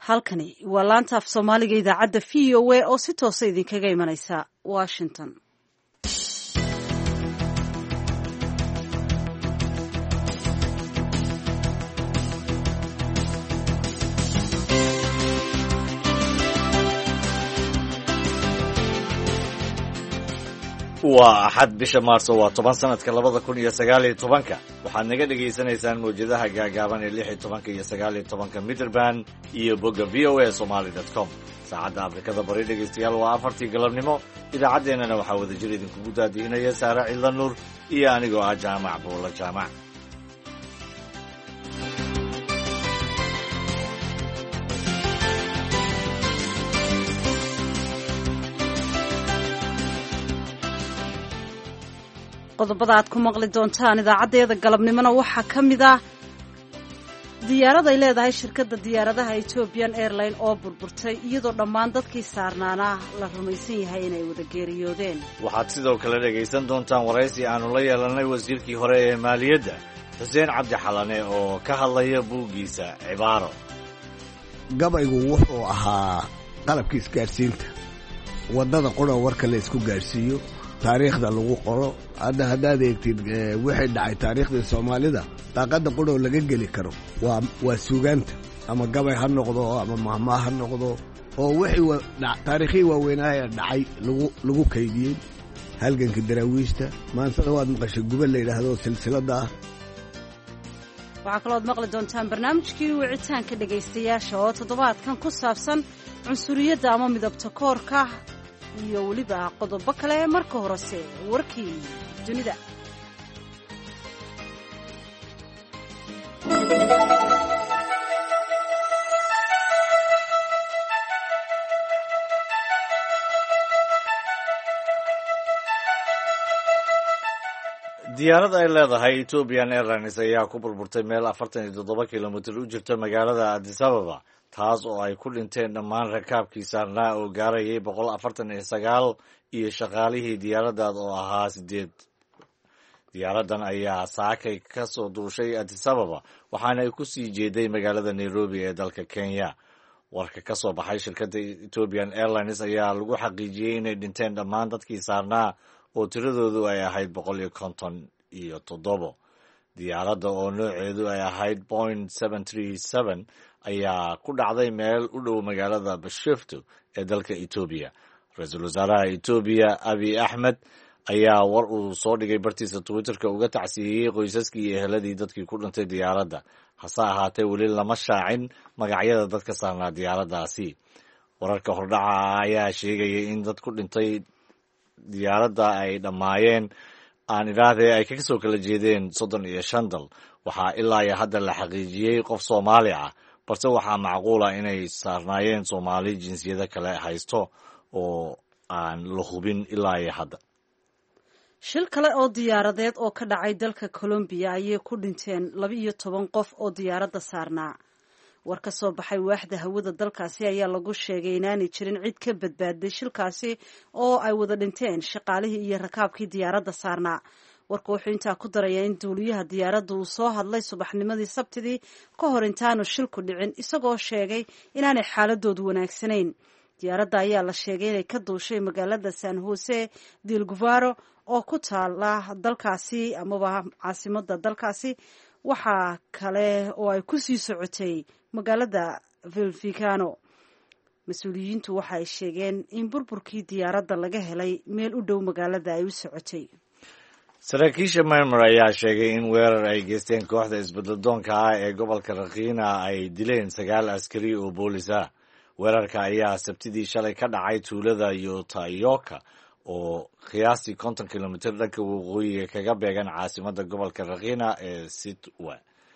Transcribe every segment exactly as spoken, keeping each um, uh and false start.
halkani waa laanta af soomaaliga idaacadda v o a oo si toosa idinkaga imanaysa washington. waa axad bisha maarso waa toban sanadka labada kun iyo sagaal iyo tobanka waxaad naga dhagaysanaysaan mawjadaha gaagaaban ee lix iyo tobanka iyo sagaal iyo tobanka mitrband iyo bogga v o a somaly dot com saacadda afrikada bari dhegaystayaal waa afartii galabnimo idaacaddeenana waxaa wadajir idinkugu daadiinaya saare cidla nuur iyo anigoo ah jaamac buulla jaamac. qodobada aad ku maqli doontaan idaacaddeeda galabnimona waxaa ka mid ah diyaarad ay leedahay shirkadda diyaaradaha ethiopian airline oo burburtay iyadoo dhammaan dadkii saarnaana la rumaysan yahay inay wada geeriyoodeen. waxaad sidoo kale dhegaysan doontaan waraysi aanu la yeelanay wasiirkii hore ee maaliyadda xuseen cabdi xalane oo ka hadlaya buuggiisa cibaaro. gabaygu wuxuu ahaa qalabkii isgaadhsiinta waddada qura warka la isku gaadhsiiyo taariikhda lagu qoro. hadda haddaad eegtid wixii dhacay taariikhdii soomaalida daaqadda quroo laga geli karo waa waa suugaanta ama gabay ha noqdo ama mahmaa ha noqdo oo wixii taariikhii waaweynaaye dhacay lagu lagu kaydiyey. halganka daraawiishta maansada waad maqashay gubal la yidhaahdo silsiladda ah. waxaa kalooad maqli doontaan barnaamijkii wicitaanka dhegaystayaasha oo toddobaadkan ku saabsan cunsuriyadda ama midabta koorka iyo weliba qodobo kale. marka horese warkii dunida. diyaarad ay leedahay ethiopian airlines ayaa ku burburtay meel afartan iyo toddoba kilomitir u jirta magaalada addis ababa, taas oo ay ku dhinteen dhammaan rakaabkii saarnaa oo gaarayay boqol afartan iyo sagaal iyo shaqaalihii diyaaraddaas oo ahaa sideed. diyaaraddan ayaa saakay ka soo duushay addis ababa waxaana ay ku sii jeeday magaalada nairobi ee dalka kenya. warka ka soo baxay shirkadda ethiopian airlines ayaa lagu xaqiijiyey inay dhinteen dhammaan dadkii saarnaa oo tiradoodu ay ahayd boqol iyo konton iyo toddobo. diyaaradda oo nooceedu ay ahayd point seven three seven ayaa ku dhacday meel u dhow magaalada bashofto ee dalka etoobiya. ra-iisul wasaaraha etoobiya abiy axmed ayaa war uu soo dhigay bartiisa twitterka uga tacsiiyey qoysaskii iyo eheladii dadkii ku dhintay diyaaradda. hase ahaatee weli lama shaacin magacyada dadka saarnaa diyaaraddaasi. wararka hordhaca ayaa sheegayay in dad ku dhintay diyaaradda ay dhammaayeen aan idhaahdee ay ka soo kala jeedeen soddon iyo shan dal. waxaa ilaa iyo hadda la xaqiijiyey qof soomaali ah, balse waxaa macquula inay saarnaayeen soomaali jinsiyado kale haysto oo aan la hubin ilaa iyo hadda. shil kale oo diyaaradeed oo ka dhacay dalka colombiya ayay ku dhinteen laba iyo toban qof oo diyaaradda saarnaa. war ka soo baxay waaxda hawada dalkaasi ayaa lagu sheegay inaanay jirin cid ka badbaaday shilkaasi oo ay wada dhinteen shaqaalihii iyo rakaabkii diyaaradda saarnaa. warka wuxuu intaa ku darayaa in duuliyaha diyaaradda uu soo hadlay subaxnimadii sabtidii ka hor intaanu shilku dhicin, isagoo sheegay inaanay xaaladoodu wanaagsanayn. diyaaradda ayaa la sheegay inay ka duushay magaalada san jose del guvaro oo ku taala dalkaasi amaba caasimadda dalkaasi. waxaa kale oo ay ku sii socotay magaalada vilvicano. mas-uuliyiintu waxa ay sheegeen in burburkii diyaaradda laga helay meel u dhow magaalada ay u socotay. saraakiisha myanmar ayaa sheegay in weerar ay geysteen kooxda isbeddeldoonka ah ee gobolka rakhina ay dileen sagaal askari oo boolis ah. weerarka ayaa sabtidii shalay ka dhacay tuulada yotayoka oo qiyaastii konton kilomitir dhanka waqooyiga kaga beegan caasimadda gobolka rakhina ee sitwa.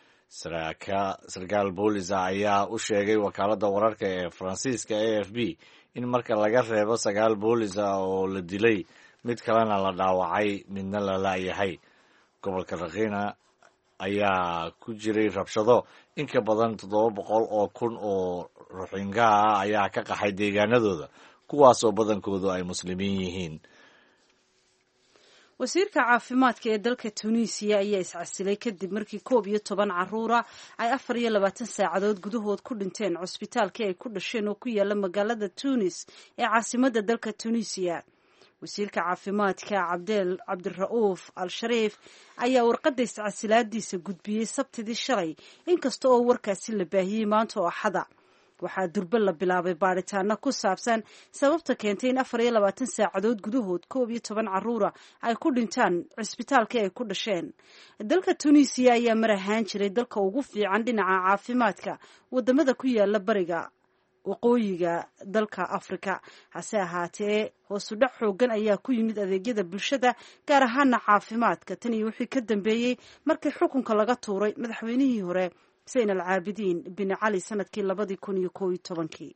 sarkaal boolisa ayaa u sheegay wakaaladda wararka ee faransiiska a f b in marka laga reebo sagaal boolis ah oo la dilay, mid kalena la dhaawacay, midna la la'yahay. gobolka rakhina ayaa ku jiray rabshado. in ka badan toddoba boqol oo kun oo ruxinga ah ayaa ka qaxay deegaanadooda, kuwaasoo badankoodu ay muslimiin yihiin. wasiirka caafimaadka ee dalka tunisiya ayaa iscasilay kadib markii koob iyo toban caruura ay afar iyo labaatan saacadood gudahood ku dhinteen cusbitaalkii ay ku dhasheen oo ku yaala magaalada tunis ee caasimadda dalka tunisiya. wasiirka caafimaadka cabdeel cabdira'uuf al-shariif ayaa warqadda iscasilaadiisa gudbiyey sabtidii shalay inkasta oo warkaasi la baahiyey maanta oo axada. waxaa durbe la bilaabay baadhitaano ku saabsan sababta keentay in afar iyo labaatan saacadood gudahood koob iyo toban caruura ay ku dhintaan cisbitaalkii ay ku dhasheen. dalka tunisiya ayaa mar ahaan jiray dalka ugu fiican dhinaca caafimaadka wadamada ku yaala bariga waqooyiga dalka afrika. hase ahaatee hoosudhac xoogan ayaa ku yimid adeegyada bulshada gaar ahaana caafimaadka tan iyo wixii ka dambeeyey markii xukunka laga tuuray madaxweynihii hore zayn al caabidiin bin cali sanadkii labadii kun iyo koob iyo tobankii.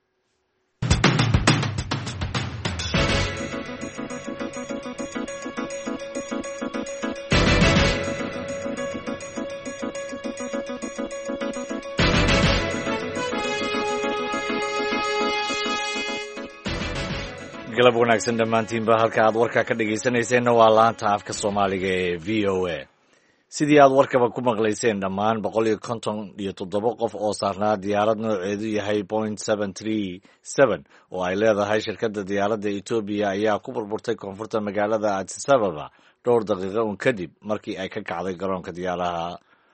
galab wanaagsan dhammaantiinba halka aad warka ka dhegaysanayseena waa laanta afka soomaaliga ee v o a. sidii aad warkaba ku maqlayseen dhammaan boqol iyo konton iyo toddoba qof oo saarnaa diyaarad nooceedu yahay point seven three seven oo ay leedahay shirkadda diyaaradda etoobiya ayaa ku burburtay koonfurta magaalada addis ababa dhowr daqiiqo un kadib markii ay ka kacday garoonka diyaaraha.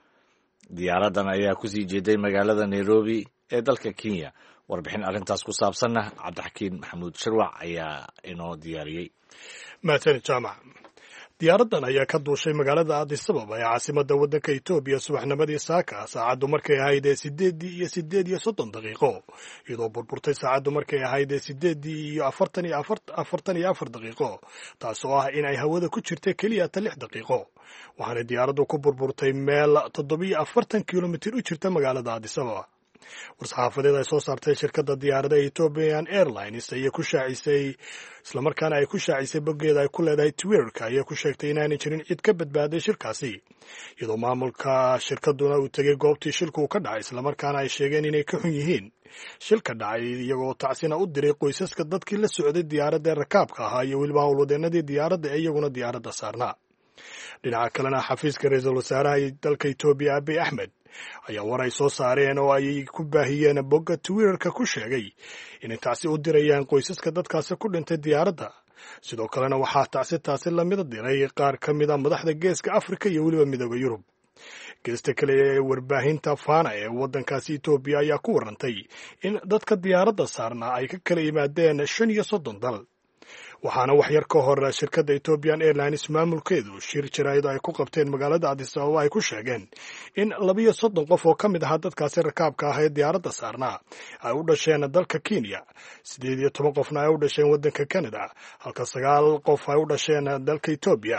diyaaraddan ayaa kusii jeeday magaalada nairobi ee dalka kenya. warbixin arrintaas ku saabsanna cabdixakiin maxamuud shirwac ayaa inoo diyaariyey. mahadsan jaamac. diyaaraddan ayaa ka duushay magaalada addis ababa ee caasimadda waddanka etoobiya subaxnimadii saaka saacaddu markay ahayd ee sideeddii iyo siddeed iyo soddon daqiiqo iyadoo burburtay saacaddu markay ahayd ee sideeddii iyo afartan iyo afartan iyo afar daqiiqo taas oo ah in ay hawada ku jirtay keliya ta lix daqiiqo. waxaana diyaaraddu ku burburtay meel toddobiyo afartan kilomitir u jirta magaalada addis ababa. war-saxaafadeed ay soo saartay shirkadda diyaarada ethiopian airlines ayay ku shaacisay islamarkaana ay ku shaacisay boggeeda ay ku leedahay twitterka ayay ku sheegtay inaanay jirin cid ka badbaaday shirkaasi iyadoo maamulka shirkadduna uu tegey goobtii shilku ka dhacay islamarkaana ay sheegeen inay ka xun yihiin shilka dhacay iyagoo tacsina u diray qoysaska dadkii la socday diyaaradda rakaabka ahaa iyo weliba howlwadeenadii diyaaradda ee iyaguna diyaaradda saarnaa. dhinaca kalena xafiiska ra-iisul wasaaraha dalka etoobiya abiy axmed ayaa war ay soo saareen oo ay ku baahiyeen bogga twitterka ku sheegay inay tacsi u dirayaan qoysaska dadkaasi ku dhintay diyaaradda. sidoo kalena waxaa tacsi taasi lamida diray qaar ka mid a madaxda geeska afrika iyo weliba midooda yurub. geesta kale ee warbaahinta fana ee waddankaasi etoobiya ayaa ku warantay in dadka diyaaradda saarnaa ay ka kala yimaadeen shan iyo soddon dal. waxaana wax yar ka hor shirkadda ethiopian airlines maamulkeedu shir jaraa'id ay ku qabteen magaalada addis ababa ay ku sheegeen in labiyo soddon qof oo ka mid ahaa dadkaasi rakaabka ah ee diyaaradda saarnaa ay u dhasheen dalka kenya, siddeed iyo toban qofna ay u dhasheen waddanka canada, halka sagaal qof ay u dhasheen dalka etoobiya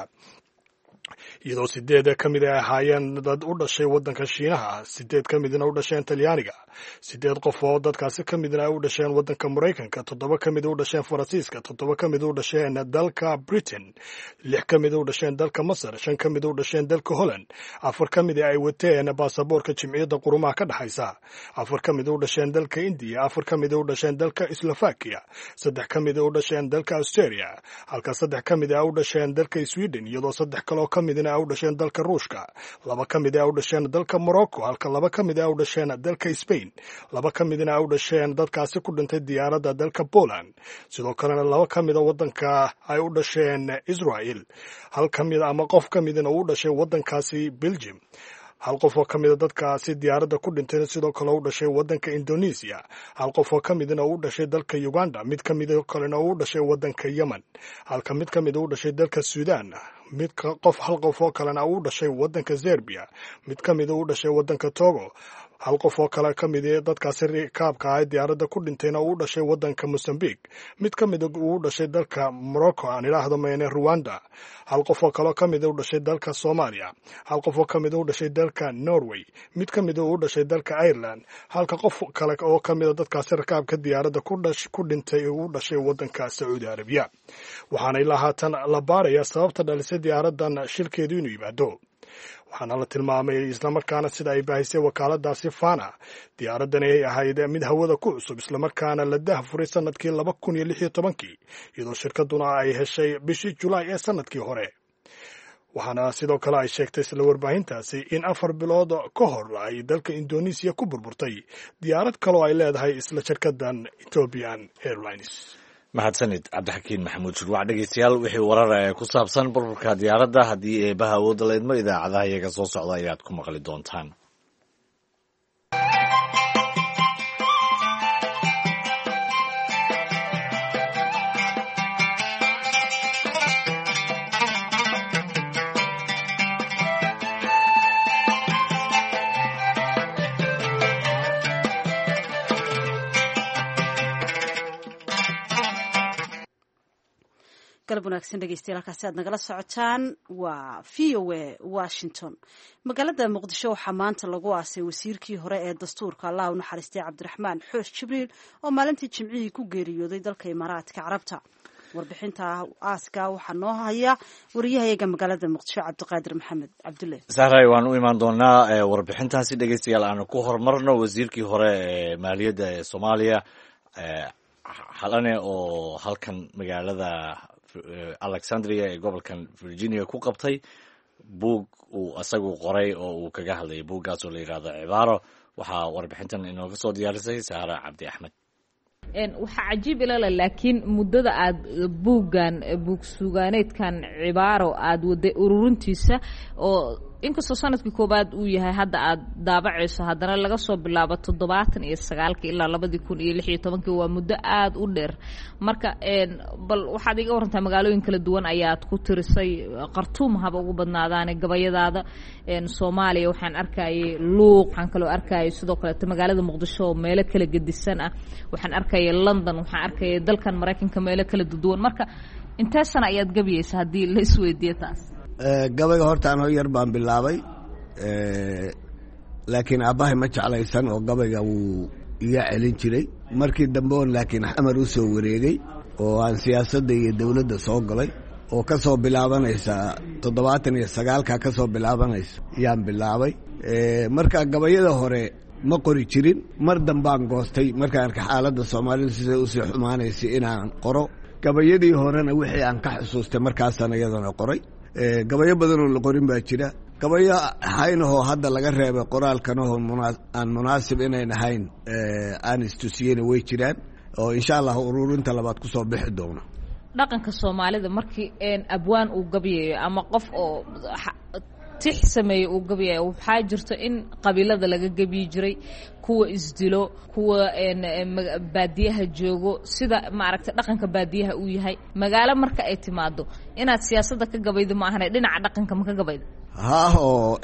iyadoo sideed ka mid ay ahaayeen dad u dhashay waddanka shiinaha, sideed ka midna u dhasheen talyaaniga, sideed qof oo dadkaasi ka midna ay u dhasheen waddanka maraykanka, toddoba ka mid u dhasheen faransiiska, toddoba ka mid u dhasheen dalka britain, lix ka mid u dhasheen dalka masar, shan ka mid u dhasheen dalka holland, afar ka mid ay wateen baasaboorka jimciyadda qurumaha ka dhexaysa, afar ka mid u dhasheen dalka indiya, afar ka mid u dhasheen dalka slovakia, saddex ka mid u dhasheen dalka australia, halka saddex ka mid ay u dhasheen dalka sweden, iyadoo saddex kaloo ka midna ay u dhasheen dalka ruushka, laba ka mid ay u dhasheen dalka morocco, halka laba ka mid ay u dhasheen dalka spain, laba ka midna ay u dhasheen dadkaasi ku dhintay diyaaradda dalka poland. sidoo kalena laba ka mida waddanka ay u dhasheen israel, hal ka mid ama qof ka midna uu dhashay waddankaasi belgium, hal qof oo ka mida dadkaasi diyaaradda ku dhintayna sidoo kale u dhashay waddanka indonesia, hal qof oo ka midna uu dhashay dalka uganda, mid ka mid kalena uu dhashay waddanka yemen, halka mid ka mid uu dhashay dalka sudan, mid qof hal qof oo kalena uu dhashay waddanka serbia, mid ka mid uu dhashay waddanka togo, hal qof oo kale ka mid dadkaasi rikaabka ah ee diyaaradda ku dhintayna uu dhashay waddanka Mozambique, mid ka mid uu dhashay dalka Morocco aan ilaahdo meene Rwanda, hal qof oo kale ka mid uu dhashay dalka Soomaaliya, hal qof oo ka mid uu dhashay dalka Norway, mid ka mid uu dhashay dalka Ireland, halka qof kale oo ka mid dadkaasi rikaabka diyaaradda ku dhash ku dhintay uu dhashay waddanka Saudi Arabia. waxaana ilaa haatan la baarayaa sababta dhalisay diyaaraddan shilkeedu inuu yimaado. waxaana la tilmaamay islamarkaana sida ay baahisay wakaaladaasi fana diyaaraddan ay ahayd mid hawada ku cusub islamarkaana la dahfuray sanadkii laba kun iyo lix iyo tobankii iyadoo shirkaduna ay heshay bishii julaay ee sanadkii hore. waxaana sidoo kale ay sheegtay isla warbaahintaasi in afar bilood ka hor ay dalka indonesiya ku burburtay diyaarad kaloo ay leedahay isla shirkadan Ethiopian Airlines. mahadsanid cabdixakiin maxamuud shurwac. dhegeystayaal wixii warar ee ku saabsan burburka diyaaradda haddii eebaha awoodda la idmo idaacadaha iyaga soo socda ayaad ku maqli doontaan. galab wanaagsan dhegeystayaal halkaasi aad nagala socotaan waa v o a Washington. magaalada muqdisho waxaa maanta lagu aasay wasiirkii hore ee dastuurka allah u naxariistay cabdiraxmaan xoosh jibriil oo maalintii jimcihii ku geeriyooday dalka imaaraadka carabta. warbixinta aaska waxaa noo haya wariyahayaga magaalada muqdisho cabdiqaadir maxamed cabdulle. sahray waan u imaan doonaa warbixintaasi dhegeystayaal aan ku horumarno. wasiirkii hore ee maaliyadda ee Soomaaliya xalane oo halkan magaalada Alexandria ee gobolkan Virginia ku qabtay buug uu asagu qoray oo uu kaga hadlayay buuggaas oo la yiraahdo Cibaaro. waxaa warbixintan inooga soo diyaarisay Sahra Cabdi Axmed. waxaa cajiib ilaa laakiin muddada aad buuggan buug suugaaneedkan Cibaaro aad waday ururintiisa oo inkastoo sanadkii koobaad uu yahay hadda aad daabacayso haddana laga soo bilaabo toddobaatan iyo sagaalkii ilaa labadii kun iyo lix iyo tobankii waa muddo aad u dheer. marka bal waxaad iga warantaa magaalooyin kala duwan ayaad ku tirisay. Khartoum haba ugu badnaadaane gabayadaada. Soomaaliya waxaan arkayay Luuq, waxaan kaloo arkayay sidoo kale magaalada Muqdisho oo meelo kala gedisan ah. waxaan arkayay London, waxaan arkayay dalkan Mareykanka meelo kala duwan. marka intee sana ayaad gabayaysaa haddii la isweydiiyo taas? gabayga horta anoo yar baan bilaabay laakiin aabbahay ma jeclaysan oo gabayga wuu iga celin jiray. markii dambe on laakiin xamar u soo wareegay oo aan siyaasadda iyo dawladda soo galay oo ka soo bilaabanaysa toddobaatan iyo sagaalka ka soo bilaabanaysa yaan bilaabay. marka gabayada hore ma qori jirin. mar dambaan goostay markaan arka xaaladda Soomaalidu siday u sii xumaanaysay inaan qoro. gabayadii horena wixii aan ka xusuustay markaasaan iyadana qoray. gabayo badan oo la qorin baa jira. gabayo haynahoo hadda laga reebay qoraalkanahoo aan munaasib inayn ahayn aan istusiyeyna way jiraan oo insha allah ururinta labaad ku soo bixi doona. dhaqanka Soomaalida markii abwaan uu gabayayo ama qof oo tix sameeyay uu gabayayo waxaa jirto in qabiilada laga gabiyi jiray, kuwa isdilo, kuwa baadiyaha joogo, sida maaragtay dhaqanka baadiyaha uu yahay. magaalo marka ay timaado inaad siyaasadda ka gabaydo ma ahane dhinaca dhaqanka ma ka gabaydo? haa oo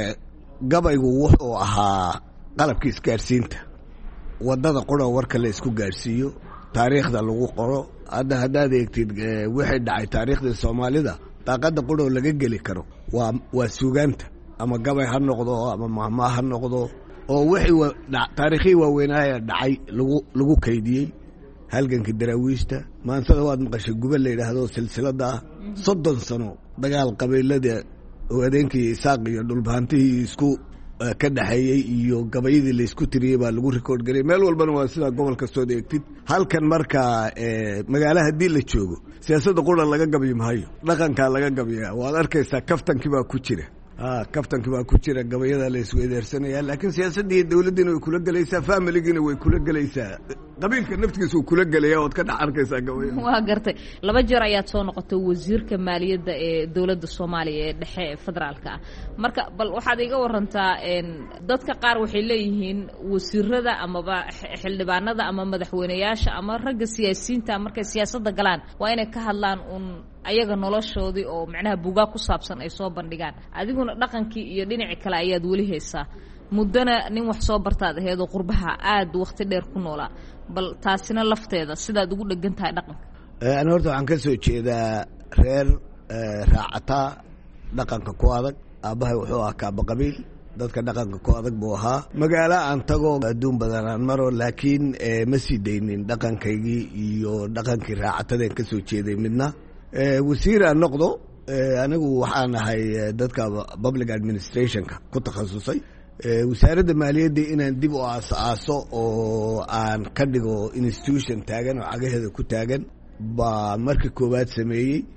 gabaygu wuxuu ahaa qalabka isgaarsiinta, wadada qoro warka la isku gaarsiiyo, taariikhda lagu qoro. hadda haddaad eegtid wixii dhacay taariikhda Soomaalida daaqada qoro laga geli karo waa waa suugaanta ama gabay ha noqdo ama mahmaa ha noqdo oo wixii taariikhi waaweynaa dhacay lagu lagu kaydiyay. halganka daraawiishta maansada waad maqashay gubal la yiraahdo silsilada soddon sano dagaal qabiilada oo adeenkii Isaaq iyo dhulbaantihii isku ka dhaxeeyay iyo gabayadii la isku tiriyay baa lagu record galay. meel walbana waa sida gobolka soo deegtid. halkan marka magaalaha hadii la joogo siyaasadda qura laga gabiyo maayo, dhaqanka laga gabiyaa. waad arkaysaa kaftankii baa ku jira ah kaftankii baa ku jira gabayada la isweydaarsanaya. laakiin siyaasadda iyo dawladdiina way kula galaysaa, familigiina way kula galaysaa, qabiilka naftigiisa uu kula galaya ood ka dhex arkaysaa gabayada. waa gartay. laba jeer ayaad soo noqotay wasiirka maaliyadda ee dawladda Soomaaliya ee dhexe ee federaalka ah. marka bal waxaad iga warantaa dadka qaar waxay leeyihiin wasiirada amaba xildhibaanada ama madaxweynayaasha ama ragga siyaasiyiinta markay siyaasadda galaan waa inay ka hadlaan un ayaga noloshoodii oo macnaha buugaa ku saabsan ay soo bandhigaan. adiguna dhaqankii iyo dhinaci kale ayaad weli haysaa. muddana nin wax soo bartaad aheed oo qurbaha aad waqti dheer ku noolaa. bal taasina lafteeda sidaad ugu dhegan tahay dhaqanka? ana horta waxaan ka soo jeedaa reer raacataa dhaqanka ku adag. aabbahay wuxuu ahaa kaaba qabiil, dadka dhaqanka ku adag buu ahaa. magaalo aan tago adduun badan aan maro laakiin ma sii daynin dhaqankaygii iyo dhaqankii raacatadeen ka soo jeeday midna. wasiir aan noqdo anigu waxaan ahay dadka public administrationka ku takhasusay. wasaaradda maaliyadda inaan dib u aas-aaso oo aan ka dhigo institution taagan oo cagaheeda ku taagan baa markii koowaad sameeyey.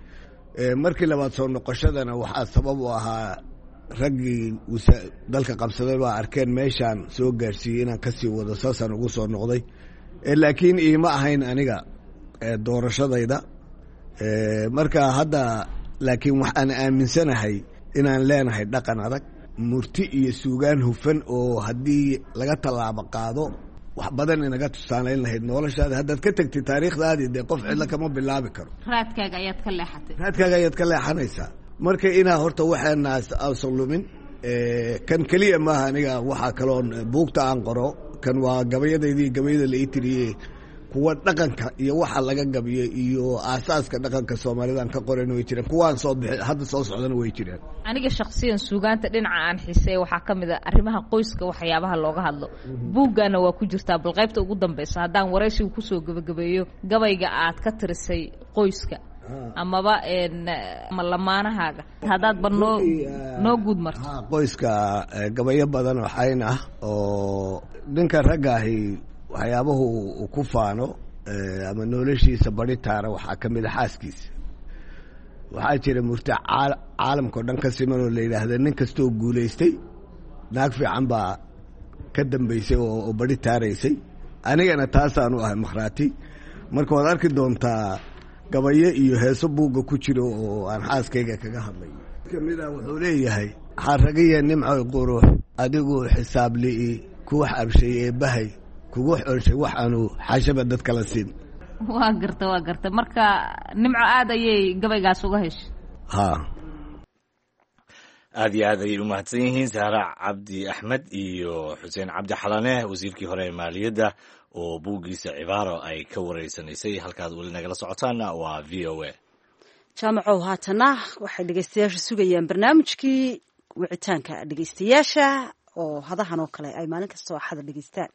markii labaad soo noqoshadana waxaa sabab u ahaa raggii dalka qabsaday baa arkeen meeshaan soo gaarsiiyey inaan kasii wado saasaan ugu soo noqday laakiin iima ahayn aniga doorashadayda marka hadda laakiin waxaan aaminsanahay inaan leenahay dhaqan adag murti iyo suugaan hufan oo haddii laga tallaabo qaado wax badan inaga tusaalayn lahayd noloshaada haddaad ka tegtay taariikhdaadii dee qof cidla kama bilaabi karo raadkaaga ayaad ka leexatay raadkaaga ayaad ka leexanaysaa marka inaa horta waxaanaas ausan lumin kan keliya maaha aniga waxaa kaloon buugta aan qoro kan waa gabayadaydii gabayada la ii tiriyey kuwa dhaqanka iyo waxa laga gabiyo iyo aasaaska dhaqanka Soomaalidan ka qoran way jireen kuwaan soo bixi hadda soo socdana way jireen aniga shakhsiyan suugaanta dhinaca aan xiisay waxa kamid ah arrimaha qoyska waxyaabaha looga hadlo buugana waa ku jirtaa bal qaybta ugu dambaysa hadaan waraysiga ku soo gabagabeeyo gabayga aad ka tirisay qoyska amaba een malamaanahaaga hadaad banoo noo guud marto qoyska gabayo badan oo xayn ah oo ninka ragaahi waxyaabahu uu ku faano ama noloshiisa bari taara waxaa ka mid ah xaaskiisa waxaa jira murti caalamka oo dhan ka siman oo la yidhaahda nin kastoo guulaystay naag fiican baa ka dambaysay oo bari taaraysay anigana taasaanu ahay makhraati marka waad arki doontaa gabayo iyo heeso buugga ku jiro oo aan xaaskayga kaga hadlay kamid ah wuxuu leeyahay xaragiya nimco qurux adigu xisaab li'i ku wax abshay ee bahay kugu xolshay waxaanu xaashaba dad kala siin waa garta waa garta marka nimco aad ayay gabaygaas uga heshay ha aad iyo aad ayay u mahadsan yihiin Sahra Cabdi Axmed iyo Xuseen Cabdi Xalane wasiirkii hore ee maaliyadda oo buugiisa cibaaro ay ka wareysanaysay halkaad weli nagala socotaana waa V O A jaamacow haatana waxay dhegeystayaasha sugayaan barnaamijkii wicitaanka dhegeystayaasha oo hadahan oo kale ay maalin kasta oo xada dhegeystaan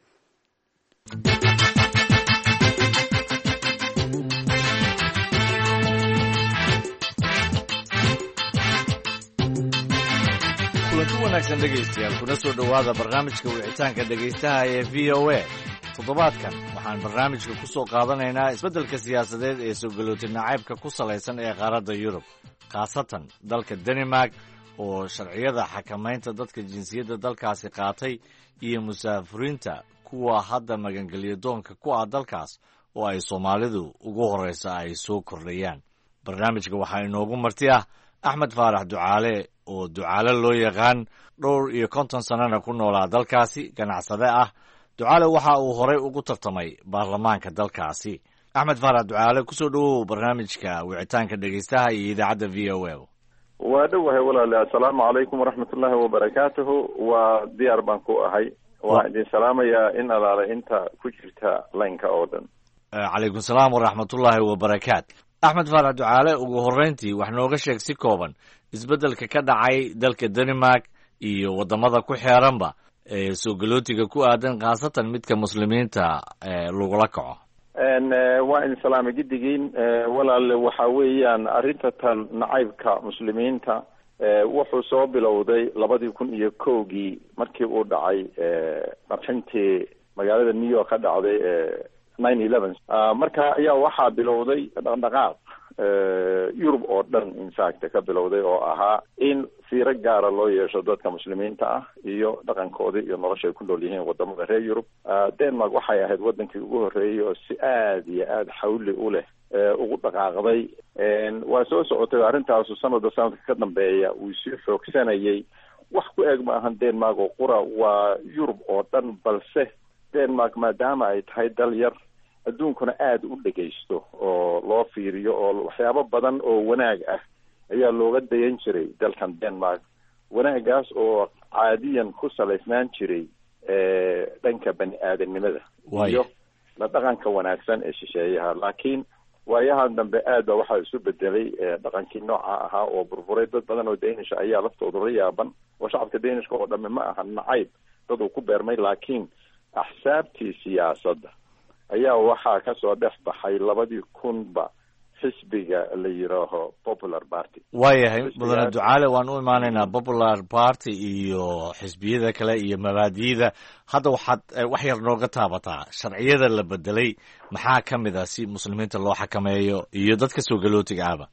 kulanti wanaagsan dhegaystayaal kuna soo dhowaada barnaamijka wicitaanka dhegaystaha ee V O A toddobaadkan waxaan barnaamijka ku soo qaadanaynaa isbeddelka siyaasadeed ee soo galootin nacaybka ku salaysan ee qaaradda Yurub khaasatan dalka Denmark oo sharciyada xakamaynta dadka jinsiyadda dalkaasi qaatay iyo musaafiriinta kuwa hadda magangeliyo doonka ku ah dalkaas oo ay Soomaalidu ugu horeysa ay soo kordhayaan barnaamijka waxaa inoogu marti ah Axmed Faarax Ducaale oo Ducaale loo yaqaan dhowr iyo konton sanana ku noolaa dalkaasi ganacsade ah Ducaale waxa uu horey ugu tartamay baarlamaanka dalkaasi Axmed Faarax Ducaale ku soo dhawow barnaamijka wicitaanka dhegeystaha iyo idaacadda V O A waa dhawahay walaalaha assalaamu calaykum waraxmatullaahi wabarakaatuhu waa diyaar baan ku ahay waa idin salaamayaa in alaala inta ku jirta laynka oo dhan calaykum salaam waraxmatullaahi wabarakaat Axmed Faarax Ducaale ugu horreyntii wax nooga sheeg si kooban isbeddelka ka dhacay dalka Denmark iyo wadamada ku xeeranba ee soo galootiga ku aadan khaasatan midka muslimiinta lagula kaco waa idin salaamay giddigiin walaale waxa weeyaan arrinta tan nacaybka muslimiinta wuxuu soo bilowday labadii kun iyo kowgii markii uu dhacay qarxintii magaalada New York ka dhacday nine eleven marka ayaa waxaa bilowday dhaqdhaqaaq Yurub oo dhan infact ka bilowday oo ahaa in fiiro gaara loo yeesho dadka muslimiinta ah iyo dhaqankooda iyo nolosha ay ku nool yihiin wadamada reer Yurub Denmark waxay ahayd wadankii ugu horeeyay oo si aad iyo aad xawli u leh ugu dhaqaaqday waa soo socotay arrintaas sanadda sanadka ka dambeeya uu sii xoogsanayay wax ku eeg ma ahan Denmark oo qura waa Yurub oo dhan balse Denmark maadaama ay tahay dal yar adduunkuna aad u dhageysto oo loo fiiriyo oo waxyaabo badan oo wanaag ah ayaa looga dayan jiray dalkan Denmark wanaagaas oo caadiyan ku salaysnaan jiray dhanka bani aadanimada iyo la dhaqanka wanaagsan ee shisheeyaha laakiin waayahan dambe aad baa waxaa isu bedelay dhaqankii nooca ahaa oo burburay dad badan oo Danish ayaa laftooda la yaaban oo shacabka Danishka oo dhamme ma aha nacayb dad uu ku beermay laakiin axsaabtii siyaasadda ayaa waxaa ka soo dhex baxay labadii kunba xisbiga la yiraaho Popular Party waayahay mudane Ducaale waan u imaanaynaa Popular Party iyo xisbiyada kale iyo mabaadi'da hadda waxaad wax yar nooga taabataa sharciyada la bedelay maxaa ka mid ah si muslimiinta loo xakameeyo iyo dadka soo galootiga ahba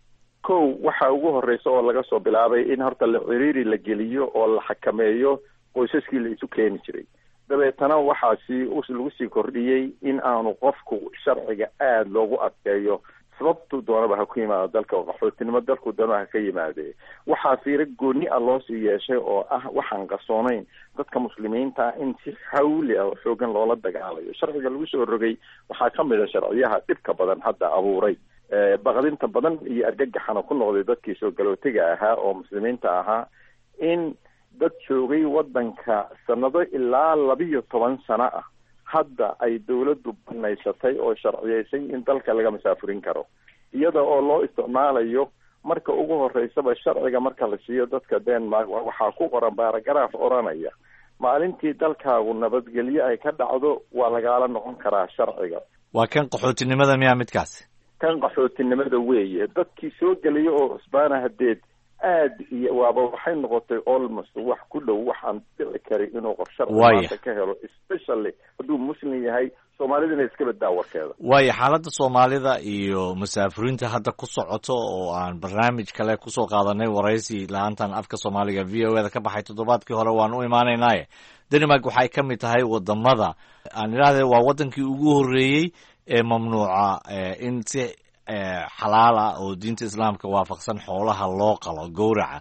kow waxa ugu horeysa oo laga soo bilaabay in horta la ciriiri la geliyo oo la xakameeyo qoysaskii la isu keeni jiray. dabeetana waxaasi lagu sii kordhiyey in aanu qofku sharciga aada loogu adkeeyo sababtu doonaba ha ku yimaado dalka oo qaxootinimo dalku doonaba ha ka yimaadee. waxaa fiiro gooni ah loo sii yeeshay oo ah waxaan qarsoonayn dadka muslimiinta in si hawli ah oo xoogan loola dagaalayo. sharciga lagu soo rogay waxaa ka mid a sharciyaha dhibka badan hadda abuuray baqdinta badan iyo argagaxana ku noqday dadkii soo galootiga ahaa oo muslimiinta ahaa, in dad joogay wadanka sanado ilaa labiyo toban sano ah hadda ay dawladdu banaysatay oo sharciyeysay in dalka laga masaafurin karo, iyada oo loo isticmaalayo marka ugu horeysaba sharciga marka la siiyo dadka Denmark waxaa ku qoran baaragaraaf oranaya maalintii dalkaagu nabadgelyo ay ka dhacdo waa lagaala noqon karaa sharciga. waa kan qaxootinimada miyaa midkaasi? kan qaxootinimada weeye. dadkii soo gelaya oo cusbaana hadeed aad iyo waaba waxay noqotay almost wax ku dhow waxaan dhici karin inuu qof sharci ka helo, especially hadduu muslim yahay. soomaalidana iska badaa warkeeda. waayo xaaladda soomaalida iyo musaafiriinta hadda ku socoto oo aan barnaamij kale kusoo qaadanay waraysi la-aantan afka soomaaliga v o e da ka baxay toddobaadkii hore waan u imaanaynaaye. Denmark waxay ka mid tahay wadamada aan idhahdee waa wadankii ugu horreeyey ee mamnuuca in si xalaal ah oo diinta islaamka waafaqsan xoolaha loo qalo gowraca,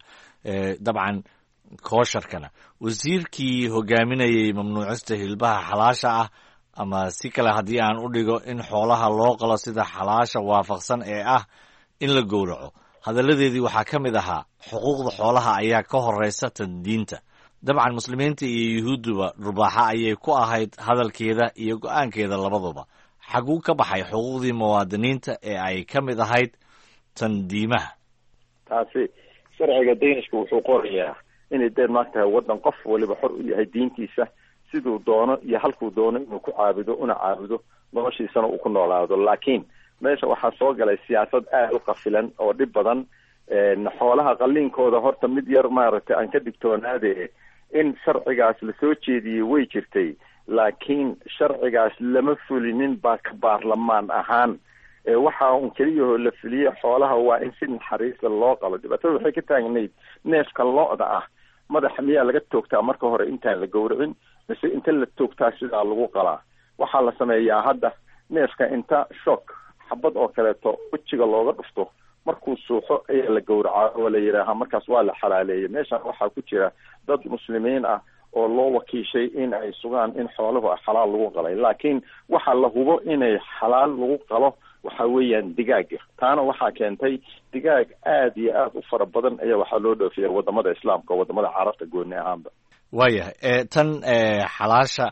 dabcan koosharkana. wasiirkii hogaaminayay mamnuucista hilbaha xalaasha ah, ama si kale haddii aan u dhigo in xoolaha loo qalo sida xalaasha waafaqsan ee ah in la gowraco, hadalladeedii waxaa ka mid ahaa xuquuqda xoolaha ayaa ka horeysa tan diinta. dabcan muslimiinta iyo yuhuudduba rubaaxa ayay ku ahayd hadalkeeda iyo go-aankeeda labaduba. xaguu ka baxay xuquuqdii muwaadiniinta ee ay ka mid ahayd tan diimaha? taasi sharciga Danish-ka wuxuu qorayaa inay Denmark tahay wadan qof waliba xor u yahay diintiisa siduu doono iyo halkuu doono inuu ku caabudo una caabudo noloshiisana uu ku noolaado. laakiin meesha waxaa soo galay siyaasad aada u qafilan oo dhib badan. xoolaha qaliinkooda horta mid yar maaragtay aan ka digtoonaade in sharcigaas lasoo jeediyey way jirtay, laakiin sharcigaas lama fulinin baa ka baarlamaan ahaan. waxa un keliyahoo la fuliyey xoolaha waa in si naxariisla loo qalo. dhibaatada waxay ka taagnayd neefka lo-da ah madaxa miyaa laga toogtaa marka hore intaan la gowracin, mise inta la toogtaa sidaa lagu qalaa. waxaa la sameeyaa hadda neefka inta shock xabad oo kaleeto wejiga looga dhufto markuu suuxo ayaa la gowracaa oo la yidhaahaa markaas waa la xalaaleeyay. meeshaan waxaa ku jira dad muslimiin ah oo loo wakiishay in ay sugaan in xooluhu xalaal lagu qalay, laakiin waxaa la hubo inay xalaal lagu qalo waxa weeyaan digaaga. taana waxaa keentay digaag aada iyo aada u fara badan ayaa waxaa loo dhoofiya wadamada islaamka, wadamada carabta gooni ahaanba. waayahay tan xalaasha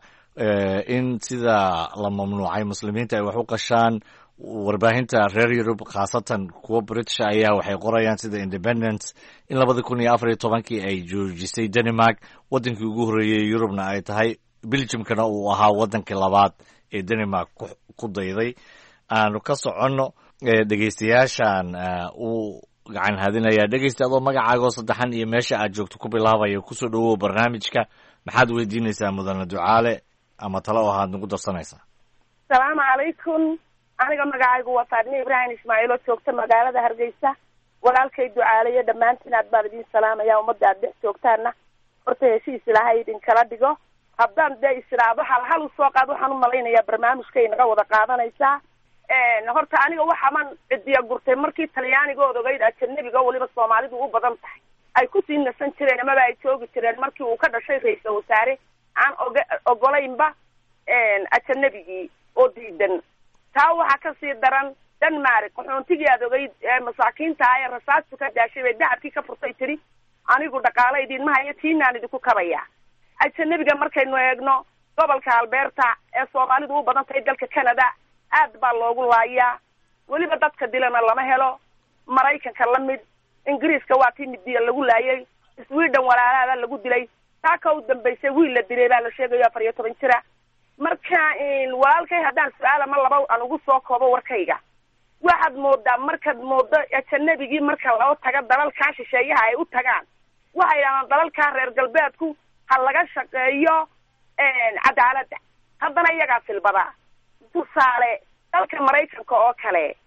in sida la mamnuucay muslimiinta ay wax u qashaan, warbaahinta reer Yurub khaasatan kuwa British ayaa waxay qorayaan sida Independence in labada kun iyo afar iyo tobankii ay joojisay Denmark, wadankii ugu horreeyey Yurubna ay tahay, Belgiumkana uu ahaa wadankii labaad ee Denmark ku dayday. aanu ka soconno dhegeystayaashaan uu gacan hadinayaa. dhegeysta adoo magacaagoo saddexan iyo meesha aad joogto ku bilaabaya kusoo dhawow barnaamijka. maxaad weydiinaysaa mudane Ducaale ama talo oo aad nagu darsanaysaa? asalaamu calaykum. aniga magacaygu waa Faadime Ibrahim Ismaaciil oo joogta magaalada Hargeysa. walaalkay Ducaale iyo dhammaantiin aad baan idin salaamaya. ummadda aad dhex joogtaana horta heshiis ilaahay idin kala dhigo. haddaan dee israado hal hal u soo qaad waxaan u malaynayaa barnaamijkay naga wada qaadanaysaa. horta aniga waxaman cidiya gurtay markii talyaanigood ogeyd ajanabiga waliba Soomaalidu u badan tahay ay ku sii nasan jireen amaba ay joogi jireen markii uu ka dhashay ra'iisul wasaare aan ogolaynba ajanabigii oo diidan. taa waxaa ka sii daran Denmark qaxoontigii aad ogeyd masaakiinta ay rasaastu ka daashay bay dacabkii ka furtay tiri anigu dhaqaale idin ma hayo tiinaan idinku kabaya. ajanabiga markaynu eegno gobolka Alberta ee Soomaalidu u badan tahay dalka Canada aad baa loogu laayaa, weliba dadka dilana lama helo. Maraykanka la mid, Ingiriiska waa tii midiya lagu laayay, Sweden walaalaada lagu dilay. taa ka u dambaysay wiil la dilay baa la sheegayo afar iyo toban jira. marka walaalkay haddaan su-aal ama laba aan ugu soo koobo warkayga, waxaad moodaa markaad moodo ajanabigii marka loo taga dalalkaa shisheeyaha ay u tagaan waxay yidhahdaan dalalkaa reer galbeedku ha laga shaqeeyo cadaaladda, haddana iyagaa silbadaa. tusaale dalka Maraykanka oo kale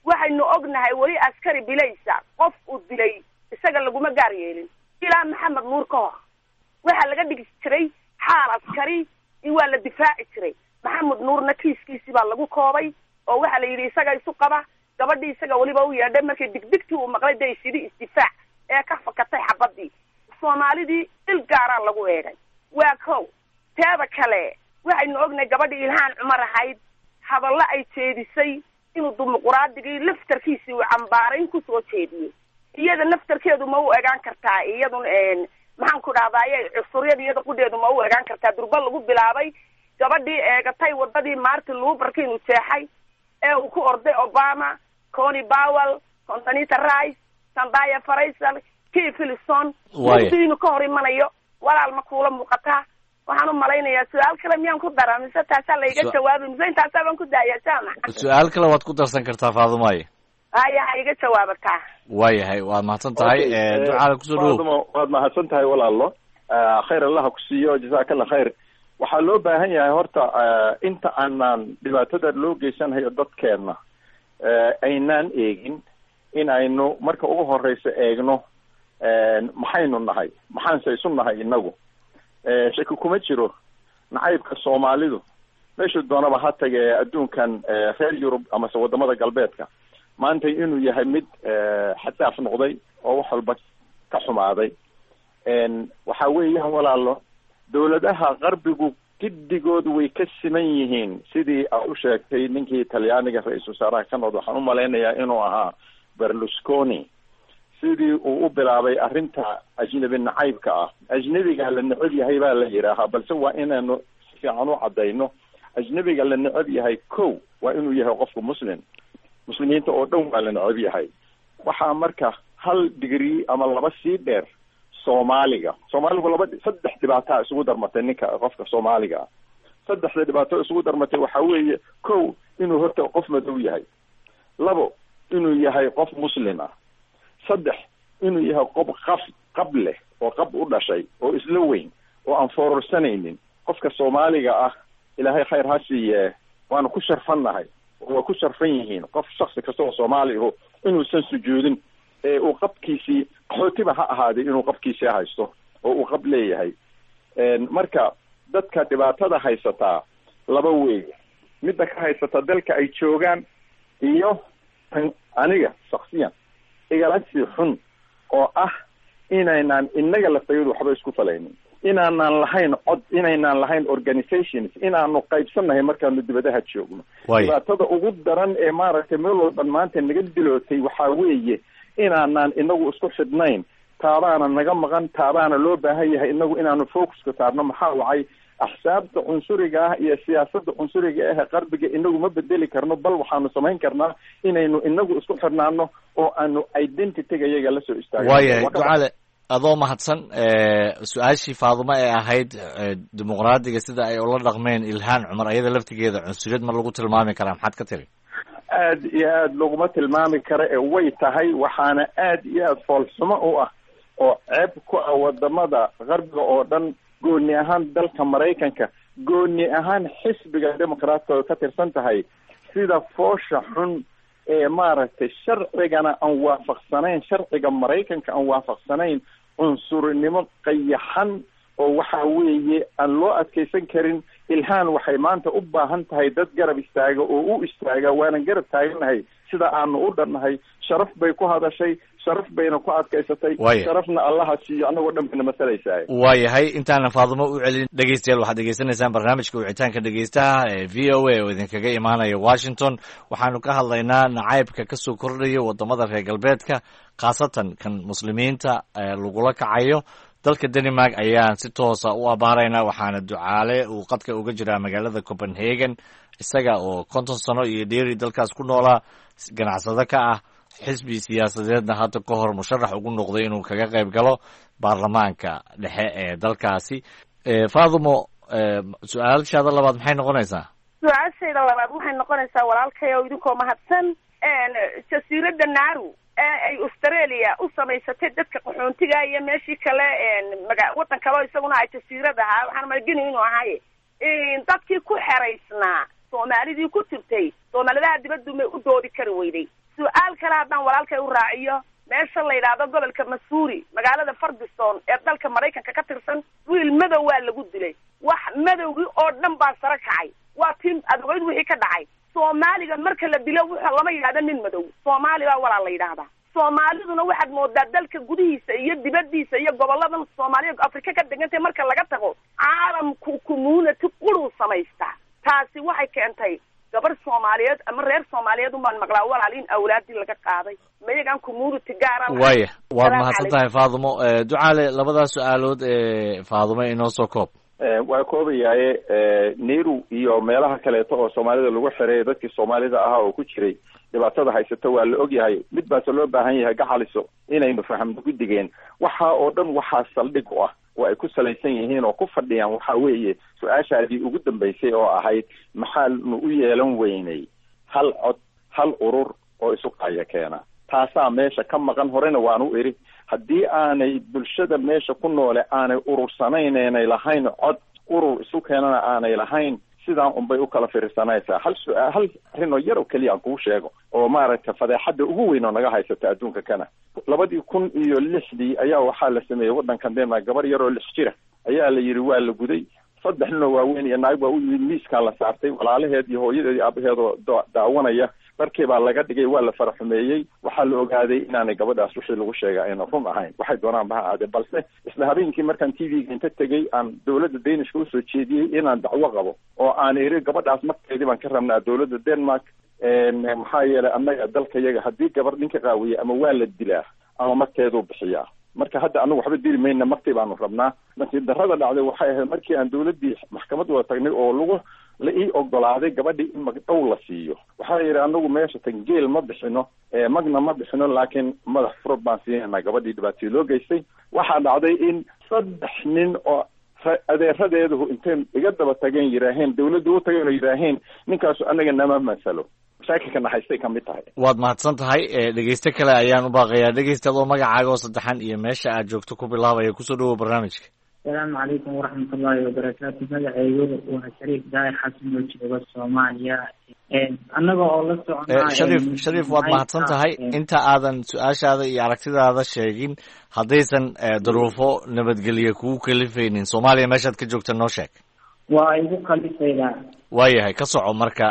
waxaynu ognahay weli askari bilaysa qof uu dilay isaga laguma gaar yeelin ilaa maxamed nuur ka hor waxaa laga dhigi jiray xaal askari waa la difaaci jiray maxamed nuurna kiiskiisii baa lagu koobay oo waxaa la yidhi isaga isu qaba gabadhii isaga weliba u yeedhay markay digdigtii uu maqlay day sidii isdifaac ee ka fakatay xabadii soomaalidii il gaaraa lagu eegay waa kow teeda kale waxaynu ognahay gabadhii ilhaan cumar ahayd hadallo ay jeedisay inuu dimuquraadigi laftarkiisii uu cambaarayn kusoo jeediyey iyada laftarkeedu ma u egaan kartaa iyadun maxaan ku dhahdaye cusuryada iyada qudheedu ma u egaan kartaa durba lagu bilaabay gabadhii eegatay wadadii martin luberka inuu jeexay ee uu ku orday obama cony powell contonita rice sandaya farisal kay philison inuu ka hor imanayo walaal ma kuula muuqataa waxaan u malaynayaa su-aal kale miyaan ku daraa mise taasaa layga jawaabi mise intaasaa baan ku daayaa jaamac su-aal kale waad ku darsan kartaa Faadumaye haya ha iga jawaabataa waayahay waad mahadsan tahay ducada kusoo dhawow waad mahadsan tahay walaalo khayr allah ku siiyo jazakallah khayr waxaa loo baahan yahay horta inta aanan dhibaatada loo geysanayo dadkeena aynaan eegin in aynu marka ugu horeysa eegno maxaynu nahay maxaanse isu nahay inagu shaki kuma jiro nacaybka soomaalidu meeshu doonaba ha tage adduunkan reer yurub amase wadamada galbeedka maanta inuu yahay mid xadaaf noqday oo wax walba ka xumaaday waxa weeyaan walaalo dawladaha qarbigu giddigood way ka siman yihiin sidii aad u sheegtay ninkii talyaaniga ra-iisul wasaaraha ka noqda waxaan u malaynayaa inuu ahaa berlusconi sidii uu u bilaabay arrinta ajnabi nacaybka ah ajnabiga la necab yahay baa la yidhaahaa balse waa inaanu si fiican u caddayno ajnabiga la necab yahay kow waa inuu yahay qofku muslim muslimiinta oo dhan waa la necab yahay waxaa marka hal digrii ama laba sii dheer soomaaliga soomaaligu laba saddex dhibaataa isugu darmatay ninka qofka soomaaliga ah saddexda dhibaato isugu darmatay waxaa weeye kow inuu horta qof madow yahay labo inuu yahay qof muslim ah saddex inuu yahay qof qaf qab leh oo qab u dhashay oo isla weyn oo aan foororsanaynin qofka soomaaliga ah ilaahay khayr ha siiye waanu ku sharfannahay waa ku sharfan yihiin qof shaksi kasta oo soomaali aho inuusan sujuudin ee uu qabkiisii qaxootiba ha ahaaday inuu qabkiisii haysto oo uu qab leeyahay marka dadka dhibaatada haysataa laba weey midda ka haysata dalka ay joogaan iyo aniga shaksiyan igalasi xun oo ah inaynaan inaga lafayadu waxba isku falaynin inaanaan lahayn cod inaynaan lahayn organizations inaanu qaybsannahay markaanu dibadaha joogno dhibaatada ugu daran ee maaragtay meel walban maanta naga dilootay waxaa weeye inaanaan inagu isku xidhnayn taabaana naga maqan taabaana loo baahan yahay inagu inaanu focuska saarno maxaa wacay axsaabta cunsuriga ah iyo siyaasadda cunsuriga ah qarbiga inagu ma bedeli karno bal waxaanu samayn karnaa inaynu inagu isku xidhnaano oo aanu identityga iyaga la soo istaagno waayahay ducale adoo mahadsan su-aashii Faadumo ee ahayd dimuqraadiga sida ay ula dhaqmeen Ilhaan Cumar ayada laftigeeda cunsuriyad ma lagu tilmaami karaa maxaad ka tiri aad iyo aad laguma tilmaami karo ee way tahay waxaana aad iyo aad foolxumo u ah oo ceeb ku ah wadamada qarbiga oo dhan gooni ahaan dalka Maraykanka gooni ahaan xisbiga dimuqraadka oo ka tirsan tahay sida foosha xun ee maaragtay sharcigana aan waafaqsanayn sharciga Maraykanka aan waafaqsanayn cunsurnimo qayaxan oo waxa weeye aan loo adkeysan karin Ilhaan waxay maanta u baahan tahay dad garab istaaga oo u istaaga waana garab taaganahay sida aanu u dhannahay sharaf bay ku hadashay sharaf bayna ku adkaysatay sharafna allaha siiyo anagoo dhan bayna masalaysaa waayahay intaana Faadumo u celin dhegeystayaal waxaad degeysanaysaan barnaamijka wicitaanka dhegeystaha ee V O A oo idinkaga imaanaya Washington waxaanu ka hadlaynaa nacaybka ka soo kordhaya wadamada reer galbeedka khaasatan kan muslimiinta lagula kacayo dalka Denmark ayaan si toosa u abaaraynaa waxaana ducaale uu qadka uga jiraa magaalada Copenhagen isaga oo konton sano iyo dheeri dalkaas ku noolaa ganacsado ka ah xisbi siyaasadeedna hadda ka hor musharax ugu noqday inuu kaga qayb galo baarlamaanka dhexe ee dalkaasi Faadumo su-aashaada labaad maxay noqonaysaa su-aashayda labaad waxay noqonaysaa walaalkay oo idinkoo mahadsan jasiiradda Naaru ee ay Australia u samaysatay dadka qaxoontiga iyo meeshii kale maga wadan kale isaguna ay jasiirad ahaa waxaan margin inuu ahay in dadkii ku xereysnaa Soomaalidii ku jirtay Soomaalida dibaddu ma u doodi kari weyday su-aal kale haddaan walaalkay u raaciyo meesha la yidhaahdo gobolka Missouri magaalada Ferguson ee dalka Maraykanka ka tirsan wiil madow waa lagu dilay wax madowgii oo dhan baa sare kacay waa tiin adogeyd wixii ka dhacay Soomaaliga marka la dilo waxa lama yiraahdo nin madow Soomaali baa walaal la yiraahdaa Soomaaliduna waxaad moodaa dalka gudihiisa iyo dibadiisa iyo goboladan Soomaaliya Afrika ka degantay marka laga tago caalamku community quru samaysta taasi waxay keentay gabar Soomaaliyeed ama reer Soomaaliyeed uma maqlaa walaaliin awlaadii laga qaaday mayagan community gaar ah waya waad mahadsantahay Faadumo ducaale labada su'aalood ee Faadumo inoo soo koob waa koobayaye Nairu iyo meelaha kale oo Soomaalida lagu xiray dadkii Soomaalida ahaa oo ku jiray dhibaatada haysata waa la ogyahay mid baa loo baahan yahay gaxaliso inaynu fahamno gudigeen waxa oo dhan waxa saldhig u ah oo ay ku salaysan yihiin oo ku fadhiyaan waxa weeye su'aashaadii ugu dambeysay oo ahayd maxaa u yeelan weynay hal cod hal urur oo isu qaaya keena taasaa meesha ka maqan horena waan u iri haddii aanay bulshada meesha ku noole aanay urursanayn aanay lahayn cod urur isu keenana aanay lahayn sidaan unbay u kala fiirsanaysaa hal su'aal hal arrin oo yar oo kaliya aan kuu sheego oo maaragtay fadeexada ugu weyn oo naga haysata adduunka kana labadii kun iyo lixdii ayaa waxaa la sameeyey waddankan Denmark gabar yar oo lix jira ayaa la yiri waa la guday saddex nin oo waaweyn iyo naag baa u yimid miiska la saartay walaalaheed iyo hooyadeed iyo aabaheed oo daawanaya markii baa laga dhigay waa la faraxumeeyey waxaa la ogaaday inaanay gabadhaas wixii lagu sheegay ayna run ahayn waxay doonaan baha aade balse isla habeenkii markaan T V-ga inta tegay aan dawladda Danish u soo jeediyey inaan dacwo qabo oo aan iri gabadhaas markeedii baan ka rabnaa dawladda Denmark ee maxaa yeelay annaga dalkayaga haddii gabar ninka qaawiye ama waa la dilaa ama markeedu bixiyaa marka hadda anagu waxba diri mayna markii baanu rabnaa markii darrada dhacday waxay ahayd markii aan dawladdii maxkamadda wada tagnay oo lagu la ii ogolaaday gabadhii in magdhow la siiyo waxaa yidhi anagu meesha tan geel ma bixino ee magna ma bixino laakiin madax furad baan siinayna gabadhii dhibaatay loo geystay waxaa dhacday in saddex nin oo adeeradeedu intay iga daba tageen yiraaheen dawladdu u tageen yiraaheen ninkaas anaga nama masalo shaakilka naxaystay ka mid tahay waad mahadsan tahay dhegeyste kale ayaan u baaqayaa dhegeystaad oo magacaaga oo saddexan iyo meesha aad joogto ku bilaabaya kusoo dhawow barnaamijka السلام عليكم ورحمة الله وبركاته مجاعيو وشريف داي حسن وجهه الصوماليا أنا أقول لك شريف شريف واد mahadsan tahay inta aadan su'aashaada iyo aragtidaada sheegin hadaysan duruufo nabadgelyo kugu kalifaynin Soomaaliya meeshaad ka joogto noo sheeg waa igu kalifayda waayahay ka soco marka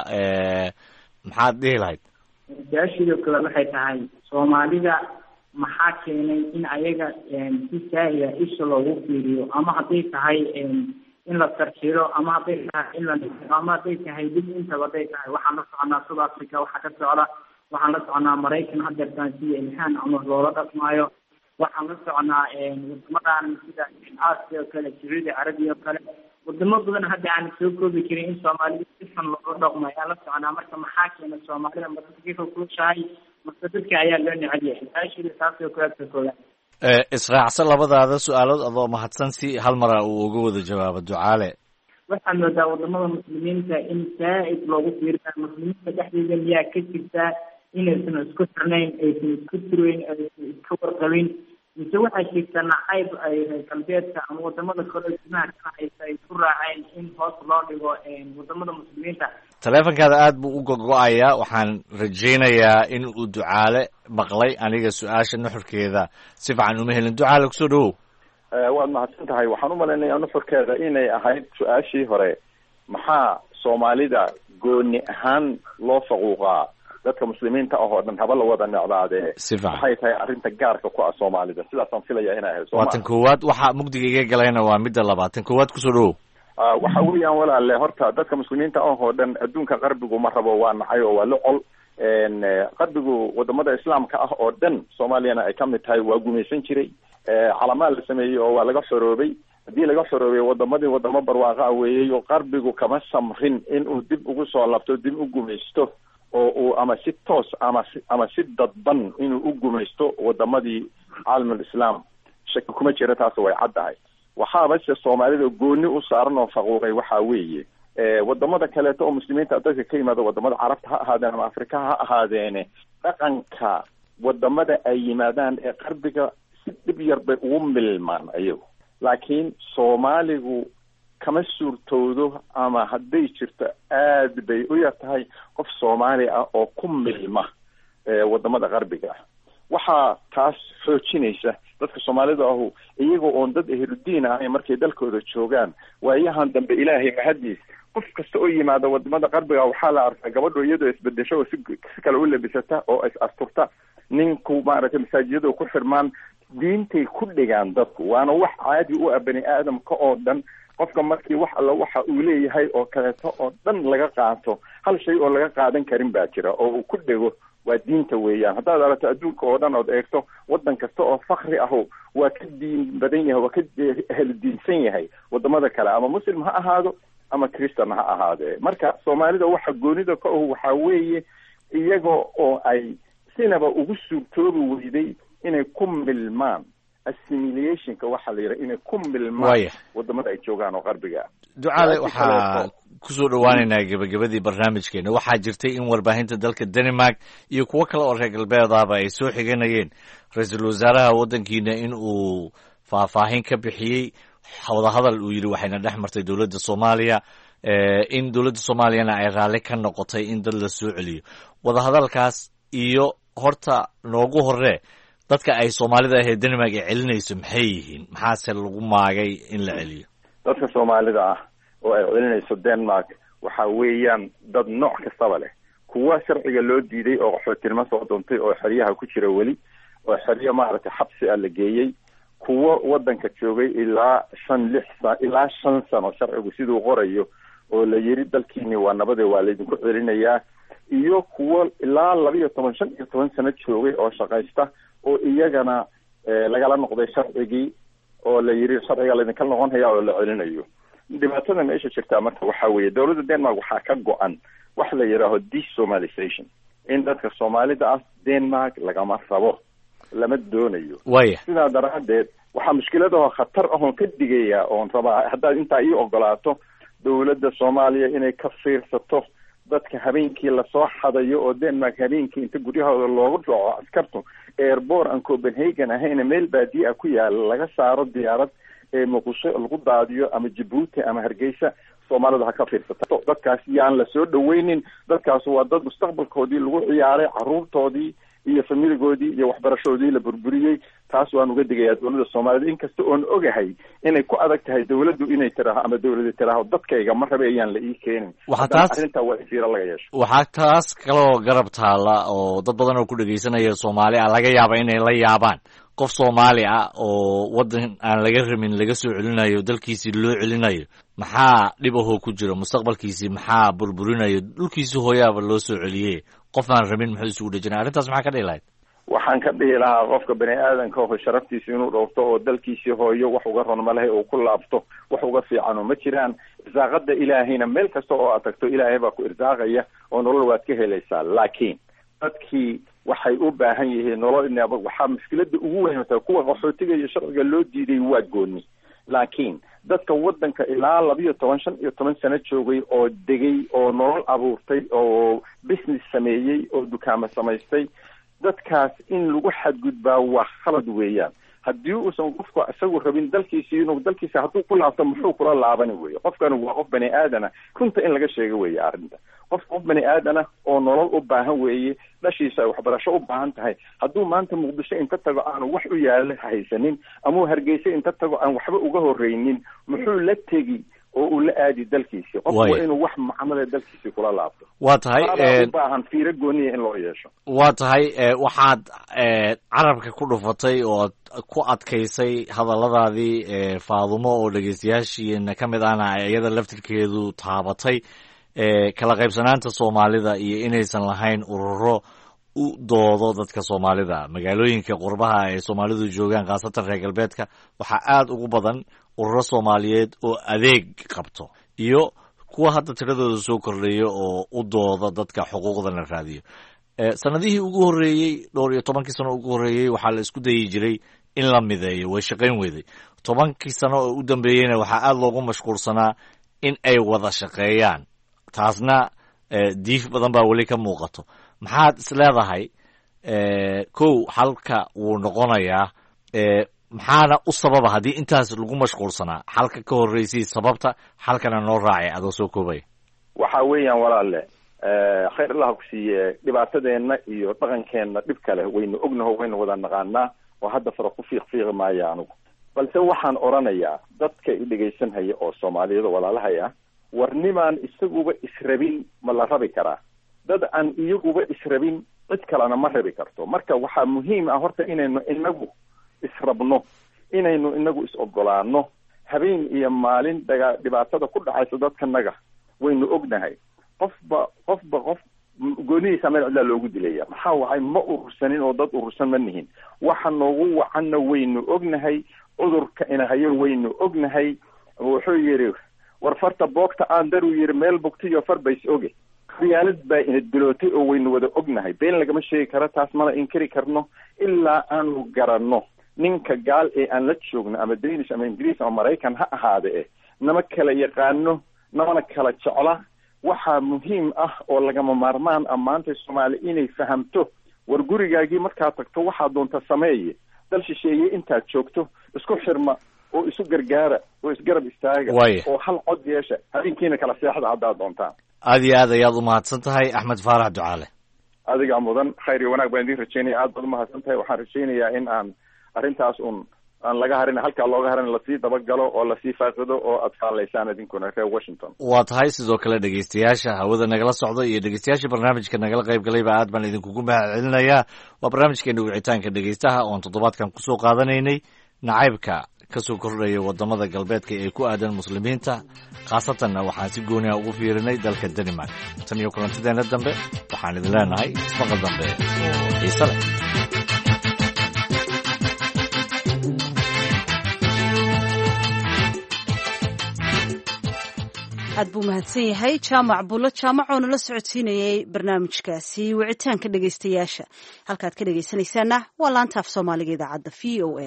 maxaad dhihi lahayd su'aashiidu kale waxay tahay Soomaalida maxaa keenay in ayaga si sahla isha loogu fiiriyo ama hadday tahay in la tarjiro ama hadday tahay in la ama hadday tahay dib inta hadday tahay waxaan la soconaa South Africa waxa ka socda waxaan la soconaa Maraykan hadda tansiya ilhaan ama loola dhaqmaayo waxaan la soconaa wadamadan sida Aasiya kale Saudi Arabia kale wadamo badan hadda aan soo koobi karin in Soomaalida si xun loola dhaqmaayo la soconaa marka maxaa keenay Soomaalida markii ku shaay dadka ayaa loo neceb yahay taashiida taasoo ku agtooda ee israacsan labadaada su'aalood adoo mahadsan si hal mar uu uga wada jawaabo ducaale waxaan moodaa wadamada muslimiinta in saa'id loogu fiirsan muslimiinta dhexdeeda miyaa ka jirta inaysan isku xirnayn aysan isku tiroyn aysan isku warqabin mise waxaa jirta nacayb ay galbeedka ama wadamada kale jimaha ka ay ku raaceen in hoos loo dhigo wadamada muslimiinta taleefankaada aad buu u gogo'ayaa waxaan rajaynayaa in uu ducaale maqlay aniga su'aasha nuxurkeeda si fiican uma helin ducaale kusoo dhawow waad mahadsan tahay waxaan u malaynayaa nuxurkeeda inay ahayd su-aashii hore maxaa Soomaalida gooni ahaan loo faquuqaa dadka muslimiinta ah oo dhan haba la wada necdaadee waxay tahay arrinta gaarka ku ah Soomaalida sidaasaan filayaa inay ahayd waatan koowaad waxa mugdiga iga galayna waa midda labaatan koowaad kusoo dhawow waxa weeyaan walaalle horta dadka muslimiinta ah oo dhan adduunka qarbigu ma rabo waa nacay oo waa la col qarbigu wadamada islaamka ah oo dhan Soomaaliyana ay ka mid tahay waa gumaysan jiray calamaad la sameeyay oo waa laga xoroobay haddii laga xoroobay wadamadii wadamo barwaaqa weeyay oo qarbigu kama samrin in uu dib ugu soo laabto dib u gumaysto oo uu ama si toos ama ama si dadban inuu u gumaysto wadamadii caalamul islaam shaki kuma jira taas way caddahay waxaa bas Soomaalida gooni u saaran oo faquuqay waxa weeye ee wadamada kale oo muslimiinta dadka ka yimaada wadamada Carabta ha ahaadeen ama Afrika ha ahaadeen dhaqanka wadamada ay yimaadaan ee qarbiga si dib yar bay ugu milmaan ayagu laakiin Soomaaligu kama suurtoodo ama hadday jirto aad bay u yartahay qof Soomaali ah oo ku milma wadamada qarbiga ah. waxaa taas xoojinaysa dadka soomaalida ahu iyagoo oon dad ehludiin ahayn markay dalkooda joogaan waayahan dambe ilaahay mahadiis qof kasta oo yimaada wadamada qarbiga waxaa la arkaa gabadho iyadoo isbedesho oo si si kale u labisata oo is asturta, ninku maaragtay masaajidada ku xirmaan, diintay ku dhigaan dadku, waana wax caadi u ah bani aadamka oo dhan. qofka markii wax alla waxa uu leeyahay oo kaleeto oo dhan laga qaato, hal shay oo laga qaadan karin baa jira oo uu ku dhego, waa diinta weeyaan. haddaad aragto adduunka oo dhan ood eegto waddan kasta oo fakri aho waa ka diin badan yahay, waa ka ehludiinsan yahay wadamada kale, ama muslim ha ahaado ama christan ha ahaadee. marka soomaalida waxa goonida ka ahu waxaa weeye iyaga oo ay sinaba ugu suurtoobi weyday inay ku milmaan assimilationka waxaa la yidhaha inay ku milmaan wadamada ay joogaan oo qarbiga ah. Ducaale, waxaa kusoo dhawaaneynaa gebagabadii barnaamijkeena. waxaa jirtay in warbaahinta dalka Denmark iyo kuwo kale oo reer galbeedaba ay soo xiganayeen ra-iisul wasaaraha waddankiina in uu faahfaahin ka bixiyey wadahadal uu yidhi waxayna dhex martay dowladda Soomaaliya, in dowladda Soomaaliyana ay raalli ka noqotay in dad la soo celiyo. wadahadalkaas iyo horta noogu horee dadka ay Soomaalida ahee Denmark ay celinayso maxay yihiin, maxaase lagu maagay in la celiyo? dadka Soomaalida ah oo ay celinayso Denmark waxa weeyaan dad nooc kastaba leh. kuwa sharciga loo diiday oo qaxootinimo soo doontay oo xeryaha ku jira weli, oo xeryo maaragtay xabsi ah la geeyey, kuwa wadanka joogay ilaa shan lix sa ilaa shan sano sharcigu siduu qorayo oo la yiri dalkiini waa nabade waa laydinku celinayaa, iyo kuwa ilaa laba iyo toban shan iyo toban sano joogay oo shaqaysta oo iyagana lagala noqday sharcigii oo la yiri sharciga laydinka noqon haya oo la celinayo. dhibaatada meesha jirta marka waxaa weeye dowladda Denmark waxaa ka go-an wax la yidhaaho desomalization, in dadka Soomaalida ah Denmark lagama rabo, lama doonayo. sidaa daraadeed waxaa mushkiladaho khatar ahoon ka digaya oon rabaa haddaad intaa ii ogolaato dowladda Soomaaliya inay ka fiirsato dadka habeenkii lasoo xadayo oo Denmark habeenkii inta guryahooda loogu dhaco askartu airport aan Copenhagen ahayna meel baadiye ah ku yaala laga saaro diyaarad ee Muqdisho lagu daadiyo ama Djibouti ama Hargeysa. Soomaalida ha ka fiirsato dadkaas yaan la soo dhaweynin. dadkaas waa dad mustaqbalkoodii lagu ciyaaray, caruurtoodii iyo familigoodii iyo waxbarashadoodii la burburiyey. taas waan uga digayaa dowladda Soomaalida, inkasta oon ogahay inay ku adag tahay dowladdu inay tiraahdo ama dowladda tiraahdo dadkayga ma rabe ayaan la ii keenin. waxaa taas arrintaa waa fiiro laga yeesho. waxaa taas kaloo garab taala oo dad badan oo ku dhageysanaya Soomaali ah laga yaaba inay la yaabaan qof Soomaali ah oo wadan aan laga ramin laga soo celinayo dalkiisii loo celinayo. maxaa dhib ahoo ku jira? mustaqbalkiisii maxaa burburinayo? dhulkiisii hooyaaba loo soo celiyey, qof aan rabin muxuu isugu dhejinay? arrintaas maxaa ka dhihi lahayd? waxaan ka dhihi lahaa qofka bani aadanka oo sharaftiisa inuu dhowrto oo dalkiisii hooyo wax uga ron ma lehe oo ku laabto wax uga fiicano ma jiraan. irsaaqada ilaahayna meel kasta oo aad tagto ilaahay baa ku irsaaqaya oo nolol waad ka helaysaa. laakiin dadkii waxay u baahan yihiin nolol in waxaa mushkilada ugu weyn ta kuwa qaxootiga iyo sharciga loo diiday waa gooni. laakiin dadka wadanka ilaa laba iyo toban shan iyo toban sano joogay oo degay oo nolol abuurtay oo business sameeyey oo dukaamo samaystay, dadkaas in lagu xadgudbaa waa khalad weeyaan. haddii uusan qofku isagu rabin dalkiisi inuu dalkiisa hadduu ku laabto muxuu kula laabani weeye. qofkan waa qof bani aadana, runta in laga sheego weeye arrinta. qof qof bani aadana oo nolol u baahan weeye, dhashiisa ay waxbarasho u baahan tahay. hadduu maanta Muqdisho inta tago aanu wax u yaala haysanin, ama Hargeysa inta tago aan waxba uga horreynin, muxuu la tegi oo uu la aadi dalkiisii? qof waa inuu wax macamada dalkiisii kula laabto. waa tahay u baahan fiiro gooniya in loo yeesho. waa tahay waxaad carabka ku dhufatay oo ku adkaysay hadalladaadii Faadumo oo dhegeystayaashiina ka mid ahna iyada laftirkeedu taabatay kala qaybsanaanta Soomaalida iyo inaysan lahayn ururo u doodo dadka Soomaalida. magaalooyinka qurbaha ee Soomaalidu joogaan khaasatan reer galbeedka waxaa aad ugu badan ururo Soomaaliyeed oo adeeg qabto iyo kuwa hadda tiradooda soo kordhayo oo u dooda dadka xuquuqdana raadiyo. sanadihii ugu horreeyey dhowr iyo tobankii sano ugu horreeyey waxaa la isku dayi jiray in la mideeyo, way shaqayn weyday. tobankii sano oo u dambeeyeyna waxaa aad loogu mashquulsanaa in ay wada shaqeeyaan. taasna diif badan baa weli ka muuqato. maxaad is leedahay kow xalka wuu noqonayaa, maxaana u sababa haddii intaas lagu mashquulsanaa? xalka ka horreysay sababta, xalkana noo raacay adoo soo koobaya. waxa weeyaan walaalle khayr allaha ku siiye dhibaatadeenna iyo dhaqankeenna dhib kale waynu ognaho waynu wada naqaanaa oo hadda fara ku fiiq fiiqi maayo anugu balse waxaan oranayaa dadka i dhegaysanhaya oo soomaaliyada walaalahay ah war nimaan isaguba israbin ma la rabi karaa dad aan iyaguba israbin cid kalena ma rabi karto marka waxaa muhiim ah horta inaynu inagu israbno inaynu inagu is ogolaano habeen iyo maalin daga dhibaatada ku dhacaysa dadkanaga waynu ognahay qofba qofba qof goonihiisa meel cidlaa loogu dilaya maxaa waxay ma urursanin oo dad urursan ma nihin waxa noogu wacanna waynu ognahay cudurka inahayo waynu ognahay wuxuu yidhi war farta boogta aan dar uu yidhi meel bogtiyo far bays oge khiyaalad baa ina dilootay oo waynu wada ognahay been lagama sheegi karo taas mana inkari karno ilaa aanu garanno ninka gaal ee aan la joogno ama danish ama ingiriis ama maraykan ha ahaade eh nama kala yaqaano namana kala jecla waxaa muhiim ah oo lagama maarmaan ah maanta soomaali inay fahamto war gurigaagii markaad tagto waxaa doonta sameeye dal shisheeye intaad joogto isku xirma oo isu gargaara oo isgarab istaaga oo hal cod yeesha habeenkiina kala seexda haddaad doontaan aad iyo aad ayaad umahadsan tahay axmed faarax ducaale adigaa mudan khayr iyo wanaag baan idiin rajeynaya aad baad umahadsan tahay waxaan rajeynayaa in aan arrintaas un aan laga harin halkaa looga harin lasii dabagalo oo lasii faaqido oo aad faalaysaan idinkuna reer washington waa tahay sidoo kale dhegeystayaasha hawada nagala socda iyo dhegeystayaasha barnaamijka nagala qayb galayba aad baan idinkugu mahad celinayaa waa barnaamijkeena wicitaanka dhegeystaha oon toddobaadkan kusoo qaadanaynay nacaybka kasoo kordhaya wadamada galbeedka ee ku aadan muslimiinta khaasatanna waxaan si gooni ah ugu fiirinay dalka denmark tan iyo kulantideena dambe waxaan idin leenahay ismaqal dambe oo xiise leh aad buu mahadsan yahay jaamac bulo jaamacoona la socodsiinayay barnaamijkaasi wicitaanka dhegaystayaasha halkaad ka dhegaysanaysaana waa laanta af soomaaliga idaacadda v o a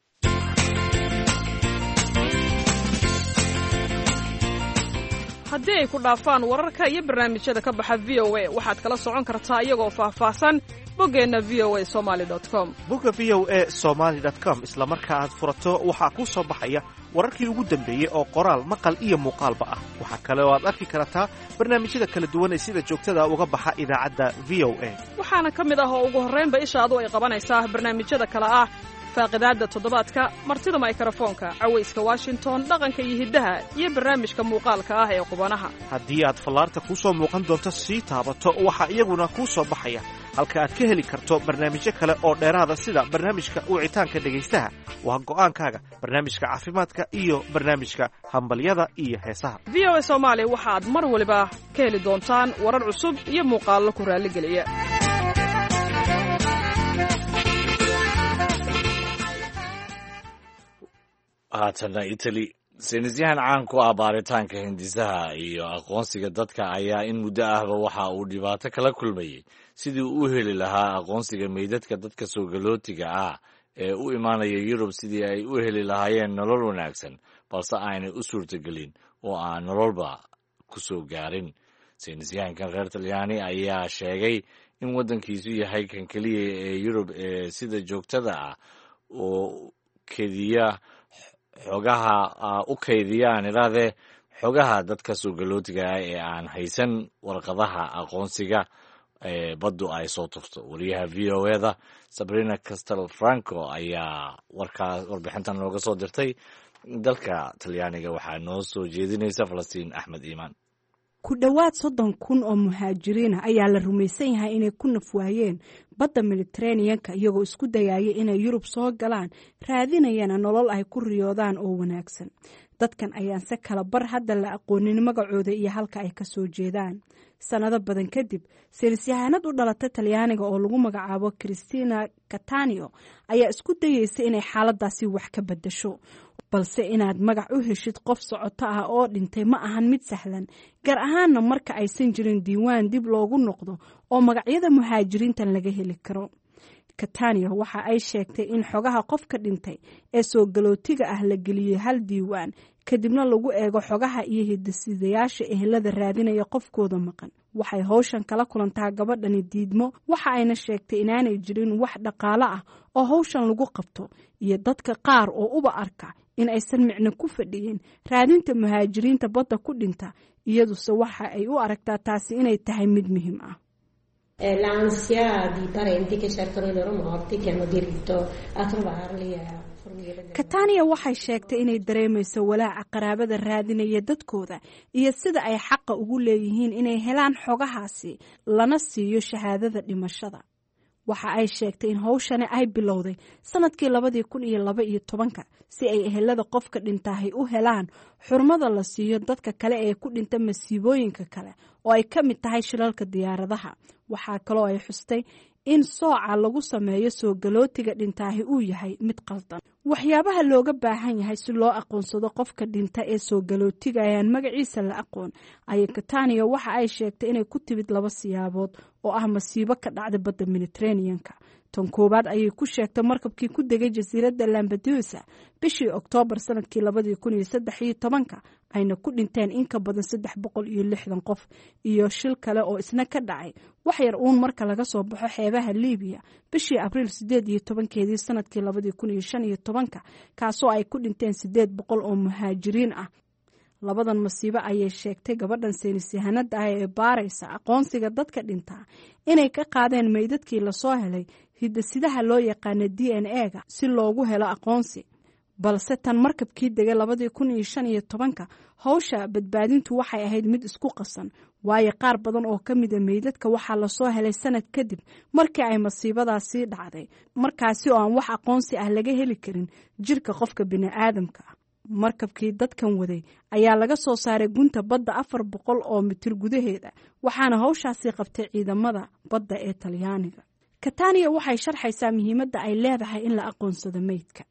haddii ay ku dhaafaan wararka iyo barnaamijyada ka baxa v o a waxaad kala socon kartaa iyagoo faahfaahsan boggeenna v o a somaali dot com bogga v o a somaali dot com isla marka aad furato waxaa kuu soo baxaya wararkii ugu dambeeyey oo qoraal maqal iyo muuqaalba ah waxaa kale oo aad arki kartaa barnaamijyada kala duwan ee sida joogtada uga baxa idaacadda v o a waxaana ka mid ah oo ugu horraynba ishaadu ay qabanaysaa barnaamijyada kale ah faaqidaadda toddobaadka martida maykarafoonka cawayska washington dhaqanka iyo hiddaha iyo barnaamijka muuqaalka ah ee qubanaha haddii aad fallaarta kuu soo muuqan doonto sii taabato waxaa iyaguna kuu soo baxaya halka aad ka heli karto barnaamijyo kale oo dheeraada sida barnaamijka wicitaanka dhegaystaha waa go'aankaaga barnaamijka caafimaadka iyo barnaamijka hambalyada iyo heesaha v o a soomaali waxaad mar waliba ka heli doontaan warar cusub iyo muuqaallo ku raalligeliya haatana italy saynisyahan caan ku ah baaritaanka hindisaha iyo aqoonsiga dadka ayaa in muddo ahba waxa uu dhibaato kala kulmayey sidii uu u heli lahaa aqoonsiga meydadka dadka soo galootiga ah ee u imaanaya yurub sidii ay u heli lahaayeen nolol wanaagsan balse aanay u suurtagelin oo aan nololba ku soo gaarin saynisyahankan reer talyaani ayaa sheegay in waddankiisu yahay kan keliya ee yurub ee sida joogtada ah oo kediya xogaha u kaydiyaan idhahdee xogaha dadka soo galootiga ah ee aan haysan warqadaha aqoonsiga ee baddu ay soo turto wariyaha v o eda sabrina castel franco ayaa warkaas warbixintan nooga soo dirtay dalka talyaaniga waxaa noo soo jeedinaysa falastiin axmed iimaan ku dhowaad soddon kun oo muhaajiriin ah ayaa la rumaysan yahay inay ku nafwaayeen badda mediteraneanka iyagoo isku dayaya inay yurub soo galaan raadinayana nolol ay ku riyoodaan oo wanaagsan dadkan ayaanse kala bar hadda la aqoonin magacooda iyo halka ay ka soo jeedaan sanado badan kadib saynisyahanad u dhalatay talyaaniga oo lagu magacaabo christina catanio ayaa isku dayeysa inay xaaladaasi wax ka bedasho balse inaad magac u heshid qof socoto ah oo dhintay ma ahan mid sahlan gaar ahaanna marka aysan jirin diiwaan dib loogu noqdo oo magacyada muhaajiriintan laga heli karo catania waxa ay sheegtay in xogaha qofka dhintay ee soo galootiga ah la geliyey hal diiwaan kadibna lagu eego xogaha iyo hidasidayaasha ehelada raadinaya qofkooda maqan waxay hawshan kala kulantaa gabadhani diidmo waxa ayna sheegtay inaanay jirin wax dhaqaale ah oo hawshan lagu qabto iyo dadka qaar oo uba arka in aysan micno ku fadhiyin raadinta muhaajiriinta badda ku dhinta iyaduse waxa ay u aragtaa taasi inay tahay mid muhiim ah. L'ansia di parenti che cercano i loro morti, che hanno diritto a trovarli a Catania waxay sheegtay inay dareemayso walaaca qaraabada raadinaya dadkooda iyo sida ay xaqa ugu leeyihiin inay helaan xogahaasi lana siiyo shahaadada dhimashada. Waxa ay sheegtay in hawshani ay bilowday sanadkii labadii kun iyo laba iyo tobanka si ay ehelada qofka dhintay u helaan xurmada la siiyo dadka kale ee ku dhinta masiibooyinka kale oo ay ka mid tahay shilalka diyaaradaha. Waxaa kaloo ay xustay in sooca lagu sameeyo soo galootiga dhintaahi uu yahay mid qaldan. Waxyaabaha looga baahan yahay si loo aqoonsado qofka dhinta ee soo galootiga ayaan magaciisa la aqoon. Ayay Catania waxa ay sheegtay inay ku timid laba siyaabood oo ah masiibo ka dhacda badda Mediterranean-ka. Tan koobaad ayay ku sheegtay markabkii ku degay jasiiradda Lampedusa bishii Oktoobar sanadkii labadii kun iyo saddex iyo tobanka ayna ku dhinteen in ka badan saddex boqol iyo lixdan qof iyo shil kale oo isna ka dhacay wax yar uun marka laga soo baxo xeebaha Liibiya bishii Abriil sideed iyo tobankeedii sanadkii labadii kun iyo shan iyo tobanka kaasoo ay ku dhinteen sideed boqol oo muhaajiriin ah. Labadan masiibo ayay sheegtay gabadhan saynisyahanada ah ee baaraysa aqoonsiga dadka dhinta inay ka qaadeen meydadkii la soo helay hidasidaha loo yaqaan D N A-ga si loogu helo aqoonsi. balse tan markabkii degay labadii kun iyo shan iyo tobanka hawsha badbaadintu waxay ahayd mid isku qasan waayo qaar badan oo ka mida meydadka waxaa lasoo helay sanad kadib markii ay masiibadaasi dhacday markaasi oo aan wax aqoonsi ah laga heli karin jirka qofka bini'aadamka ah. Markabkii dadkan waday ayaa laga soo saaray gunta badda afar boqol oo mitir gudaheeda waxaana hawshaasi qabtay ciidamada badda ee Talyaaniga. Catania waxay sharxaysaa muhiimadda ay leedahay in la aqoonsado meydka.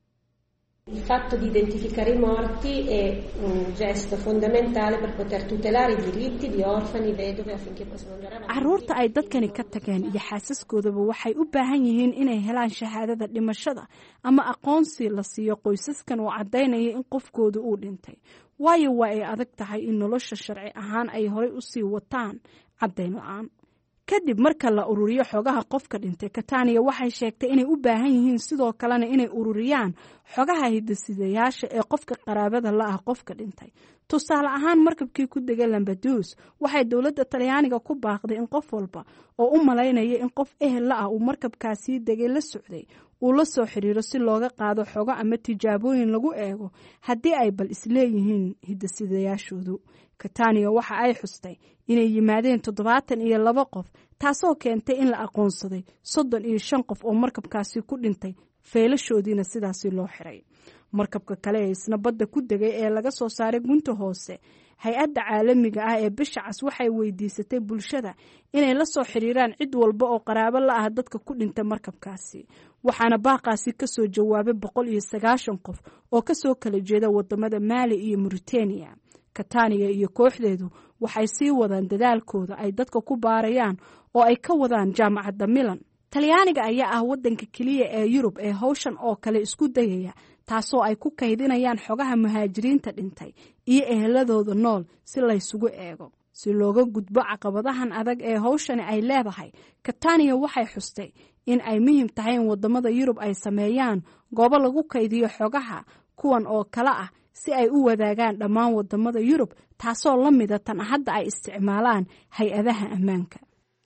Il fatto di identificare i morti è un gesto fondamentale per poter tutelare i diritti di orfani, vedove affinché possano andare avanti. Carruurta ay dadkani ka tageen iyo xaasaskoodaba waxay u baahan yihiin inay helaan shahaadada dhimashada ama aqoonsi la siiyo qoysaskan oo cadeynaya in qofkooda uu dhintay. Waayo waa ay adag tahay in nolosha sharci ahaan ay horay u sii wataan cadeyn la'aan. kadib marka la ururiyo xogaha qofka dhintay Catania waxay sheegtay inay u baahan yihiin sidoo kalena inay ururiyaan xogaha hidasidayaasha ee qofka qaraabada la ah qofka dhintay. Tusaale ahaan markabkii ku degay Lampedusa waxay dawladda Talyaaniga ku baaqday in qof walba oo u malaynaya in qof ehel la ah uu markabkaasi degay la socday uu la soo xiriiro si looga qaado xogo ama tijaabooyin lagu eego haddii ay bal isleeyihiin hidasidayaashoodu. Catania waxa ay xustay inay yimaadeen toddobaatan iyo laba qof taasoo keentay in la aqoonsaday soddon iyo shan qof oo markabkaasi ku dhintay feelashoodiina sidaasi loo xiray. Markabka kale ee isna badda ku degay ee laga soo saaray gunta hoose hay-adda caalamiga ah ee bisha cas waxay weydiisatay bulshada inay la soo xiriiraan cid walba oo qaraabo la ah dadka ku dhintay markabkaasi waxaana baaqaasi ka soo jawaabay boqol iyo sagaashan qof oo ka soo kala jeeda wadamada Mali iyo Mauritania. Catania iyo kooxdeedu waxay sii wadaan dadaalkooda ay dadka ku baarayaan oo ay ka wadaan jaamacadda Milan. Talyaaniga ayaa ah wadanka kaliya ee Yurub ee hawshan oo kale isku dayaya taasoo ay ku kaydinayaan xogaha muhaajiriinta dhintay iyo eheladooda nool si la isugu eego si looga gudbo caqabadahan adag ee hawshani ay leedahay. Catania waxay xustay in ay muhiim tahay in wadamada Yurub ay sameeyaan goobo lagu kaydiyo xogaha kuwan oo kala ah si ay u wadaagaan dhammaan wadamada Yurub taasoo la mid ah tan hadda ay isticmaalaan hay-adaha ammaanka.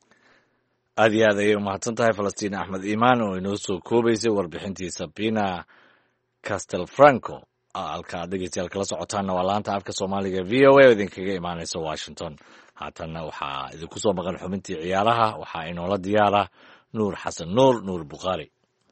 aad iyo aad ayay umahadsan tahay Falastiin Axmed Iimaan oo inoo soo koobaysay warbixintii Sabina Castelfranco. halka dhegeystayaal kala socotaana waa laanta afka Soomaaliga V O A oo idinkaga imaanaysa Washington. haatanna waxaa idinku soo maqan xubintii ciyaaraha waxaa inoola diyaara Nuur Xasan Nuur Nuur Bukhari.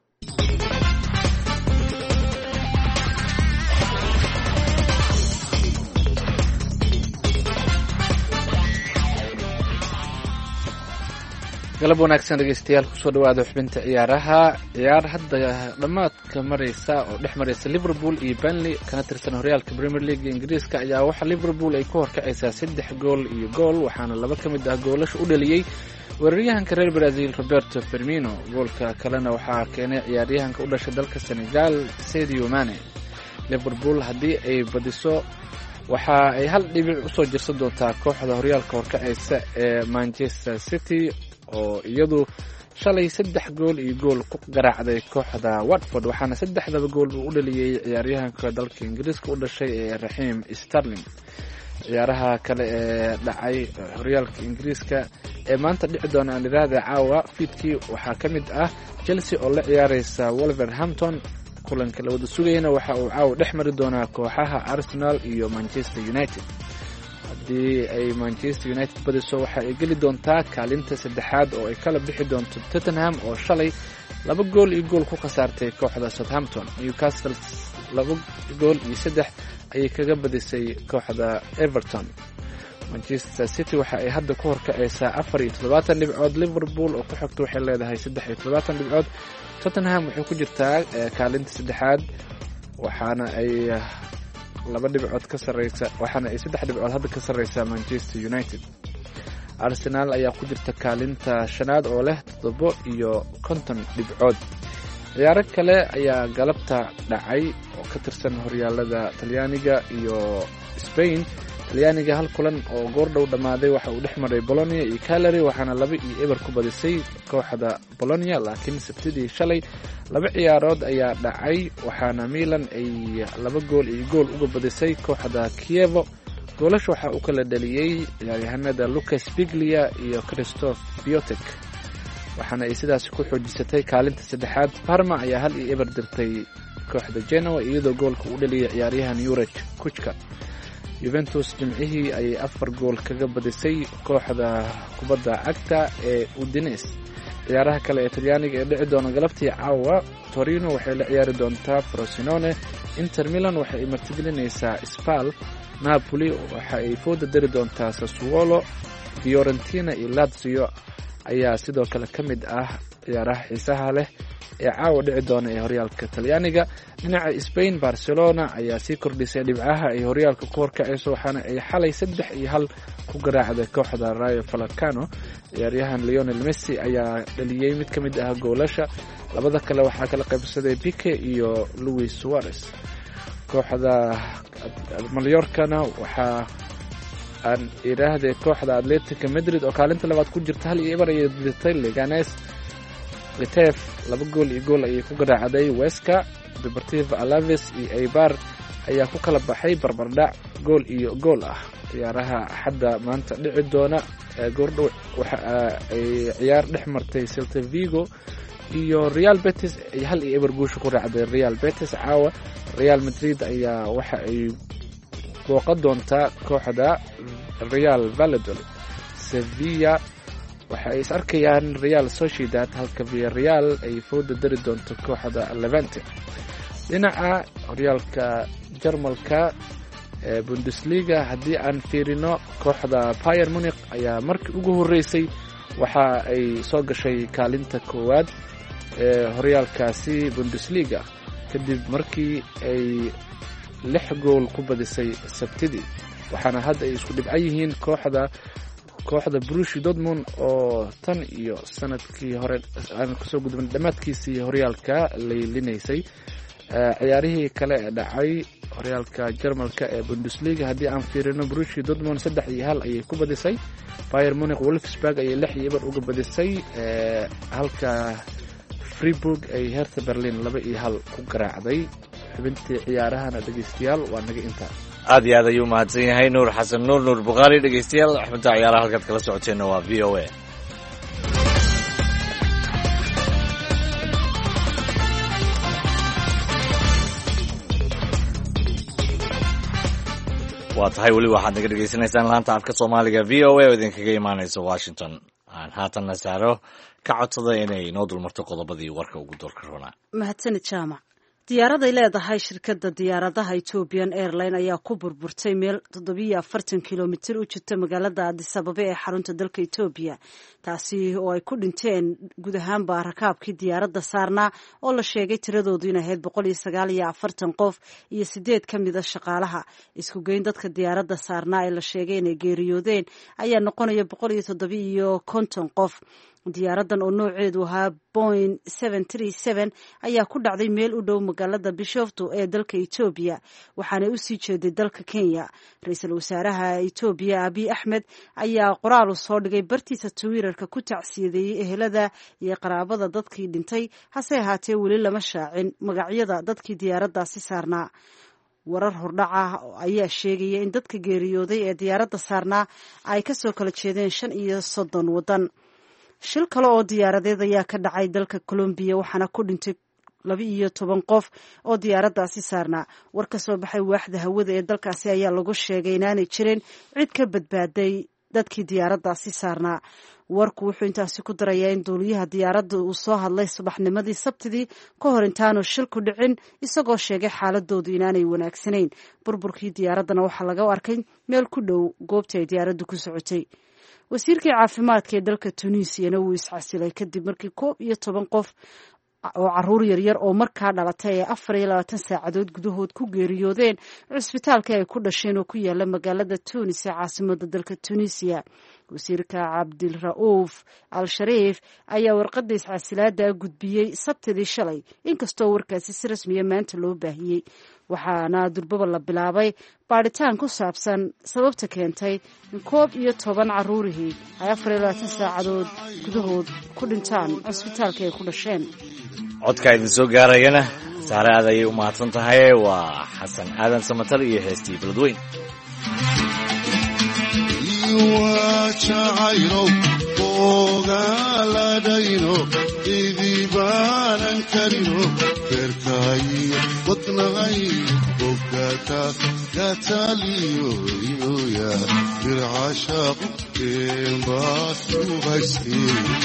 galab wanaagsan dhegeystayaal kusoo dhawaada xubinta ciyaaraha. ciyaar hadda dhammaadka mareysa oo dhex mareysa Liverpool iyo Burnley kana tirsan horyaalka Premier League Ingiriiska ayaa waxa Liverpool ay ku horkacaysaa saddex gool iyo gool waxaana laba ka mid ah goolasha u dhaliyay weeraryahanka reer Brazil Roberto Firmino. goolka kalena waxaa keenay ciyaaryahanka u dhashay dalka Senegal Sadio Mane. Liverpool haddii ay badiso waxa ay hal dhibic usoo jirsan doontaa kooxda horyaalka horkacaysa ee Manchester City oo iyadu shalay saddex gool iyo gool ku garaacday kooxda Watford waxaana saddexdaba gool uu u dhaliyay ciyaaryahanka dalka Ingiriiska u dhashay ee Raheem Sterling. ciyaaraha kale ee dhacay horyaalka ingiriiska ee maanta dhici doona aan idhaahda caawa fiidkii waxaa ka mid ah chelsea oo la ciyaaraysa wolverhampton. kulanka la wada sugayana waxa uu caawa dhex mari doonaa kooxaha arsenal iyo manchester united. haddii ay manchester united badiso waxa ay geli doontaa kaalinta saddexaad oo ay kala bixi doonto tottenham oo shalay laba gool iyo gool ku khasaartay kooxda southampton. newcastle laba gool iyo saddex ayay kaga badisay kooxda everton. manchester city waxa ay hadda ku horkacaysaa afar iyo toddobaatan dhibcood. liverpool oo ku xigta waxay leedahay saddex iyo toddobaatan dhibcood. tottenham waxay ku jirtaa kaalinta saddexaad waxaana ay laba dhibcood ka sareysa waxaana ay saddex dhibcood hadda ka sareysaa manchester united. arsenal ayaa ku jirta kaalinta shanaad oo leh toddobo iyo konton dhibcood. ciyaaro kale ayaa galabta dhacay oo ka tirsan horyaalada talyaaniga iyo spain. talyaaniga hal kulan oo goordhow dhammaaday waxa uu dhex maray bolonia iyo calary waxaana laba iyo eber ku badisay kooxda bolonia. laakiin sabtidii shalay laba ciyaarood ayaa dhacay waxaana milan ay laba gool iyo gool uga badisay kooxda kievo. goolasha waxaa u kala dhaliyey ciyaaryahanada lucas biglia iyo christoph biotek waxaana ay sidaas ku xoojisatay kaalinta saddexaad. parma ayaa hal iyo eber dirtay kooxda genoa iyadoo goolka u dhaliyay ciyaaryahan yuraj kuchka. yuventus jimcihii ayay afar gool kaga badisay kooxda kubadda cagta ee udines. ciyaaraha kale ee talyaaniga ee dhici doona galabtii caawa torino waxay la ciyaari doontaa frosinone. inter milan waxa ay martigelinaysaa spal. napoli waxa ay fooda dari doontaa sassuolo. fiorentina iyo lazio ayaa sidoo kale ka mid ah ciyaaraha xiisaha leh ee caawa dhici doona ee horyaalka talyaaniga. dhinaca spain barcelona ayaa sii kordhisay dhibcaha ay horyaalka ku horkacayso waxaana ay xalay saddex iyo hal ku garaacday kooxda rayo falcano. ciyaaryahan leonel messi ayaa dhaliyey mid ka mid ah goolasha. labada kale waxaa kala qaybsaday pique iyo louis suarez. kooxda mallorcana waxaa aan idhaahday kooxda atletico madrid oo kaalinta labaad ku jirta hal iyo eber ayay dirtay leganes. getef laba gool iyo gool ayay ku garaacday weska. deportivo alaves iyo eibar ayaa ku kala baxay barbardhac gool iyo gool ah. ciyaaraha axadda maanta dhici doona goordhow waxa ay ciyaar dhex martay celta vigo iyo real betis ay hal iyo eber guusha ku raacday real betis. caawa real madrid ayaa waxa ay booqan doontaa kooxda real valladolid. sevilla waxa ay is arkayaan real sociedad halka villarreal ay fooda dari doonto kooxda levante. dhinaca horyaalka jarmalka ee bundesliga haddii aan fiirino kooxda Bayern Munich ayaa markii ugu horeysay waxa ay soo gashay kaalinta koowaad ee horyaalkaasi Bundesliga kadib markii ay lix gool ku badisay Sabtidii waxaana hadda ay isku dhibcan yihiin kooxda kooxda Borussia Dortmund oo tan iyo sanadkii hore aan kasoo gudbin dhamaadkiisii horyaalka leylinaysay ciyaarihii kale ee dhacay horyaalka Jarmalka ee Bundesliga haddii aan fiirino Borussia Dortmund saddex iyo hal ayay ku badisay Bayern Munich Wolfsburg ayay lix iyo eber uga badisay halka Freiburg ay Hertha Berlin laba iyo hal ku garaacday xubintii ciyaarahana dhageystayaal waa naga intaa aad iyo aad ayuu mahadsan yahay nuur xasan nuur nuur Bukhari dhageystayaal xubinta ciyaaraha halkaad kala socoteen waa V O A waa tahay weli waxaad naga dhegaysanaysaan laanta afka Soomaaliga V O A oo idinkaga imaanaysa Washington aan haatan nasaaro ka codsada inay inoo dulmarto qodobadii warka ugu doorka roona mahadsanid jaamac diyaaraday leedahay shirkadda diyaaradaha Ethiopian Airlines ayaa ku burburtay meel toddobiyo afartan kilomitir u jirta magaalada Addis Ababa ee xarunta dalka Ethiopia taasi oo ay ku dhinteen guud ahaanba rakaabkii diyaaradda saarnaa oo la sheegay tiradoodu inay ahayd boqol iyo sagaal iyo afartan qof iyo sideed ka mid ah shaqaalaha isku geyn dadka diyaaradda saarnaa ee la sheegay inay geeriyoodeen ayaa noqonaya boqol iyo toddoba iyo konton qof diyaaradan oo nooceedu ahaa Boeing seven thirty-seven ayaa ku dhacday meel u dhow magaalada Bishoftu ee dalka Ethiopia waxaana u sii jeeday dalka Kenya ra'iisul wasaaraha Ethiopia Abiy Ahmed ayaa qoraal u soo dhigay bartiisa Twitter-ka ku tacsiyadeeyay ehelada iyo qaraabada dadkii dhintay hase ahaatee weli lama shaacin magacyada dadkii diyaaradaasi saarnaa warar hordhaca ayaa sheegaya in dadka geeriyooday ee diyaaradda saarnaa ay kasoo kala jeedeen shan iyo soddon waddan. shil kale oo diyaaradeed ayaa ka dhacay dalka colombiya waxaana ku dhintay laba iyo toban qof oo diyaaraddaasi saarnaa. war ka soo baxay waaxda hawada ee dalkaasi ayaa lagu sheegay inaanay jirin cid ka badbaaday dadkii diyaaraddaasi saarnaa. warku wuxuu intaasi ku darayaa in duuliyaha diyaaradda uu soo hadlay subaxnimadii sabtidii ka hor intaanu shilku dhicin isagoo sheegay xaaladoodu inaanay wanaagsanayn. burburkii diyaaraddana waxaa laga arkay meel ku dhow goobtii ay diyaaraddu ku socotay. wasiirkii caafimaadka ee dalka tunisiana wuu iscasilay kadib markii koob iyo toban qof oo caruur yaryar oo markaa dhalatay ee afar iyo labaatan saacadood gudahood ku geeriyoodeen cusbitaalka ay ku dhasheen oo ku yaala magaalada tunis ee caasimada dalka tunisiya. wasiirka cabdira'uuf al shariif ayaa warqadda iscasilaada gudbiyey sabtidii shalay inkastoo warkaasi si rasmiya maanta loo baahiyey. waxaana durbaba la bilaabay baadhitaan ku saabsan sababta keentay in koob iyo toban caruurihii ay afar iyo labaatan saacadood gudahood ku dhintaan cusbitaalka ay ku dhasheen. codka idin soo gaarayana saare aad ayay u mahadsan tahay. waa xasan aadan samatal iyo heestii beledweyn. jacayno ogaaladhayno idibaanan karino beerkaayo wadnahay ogata gataliyo inoya bircashaaqu keenbaad ubayste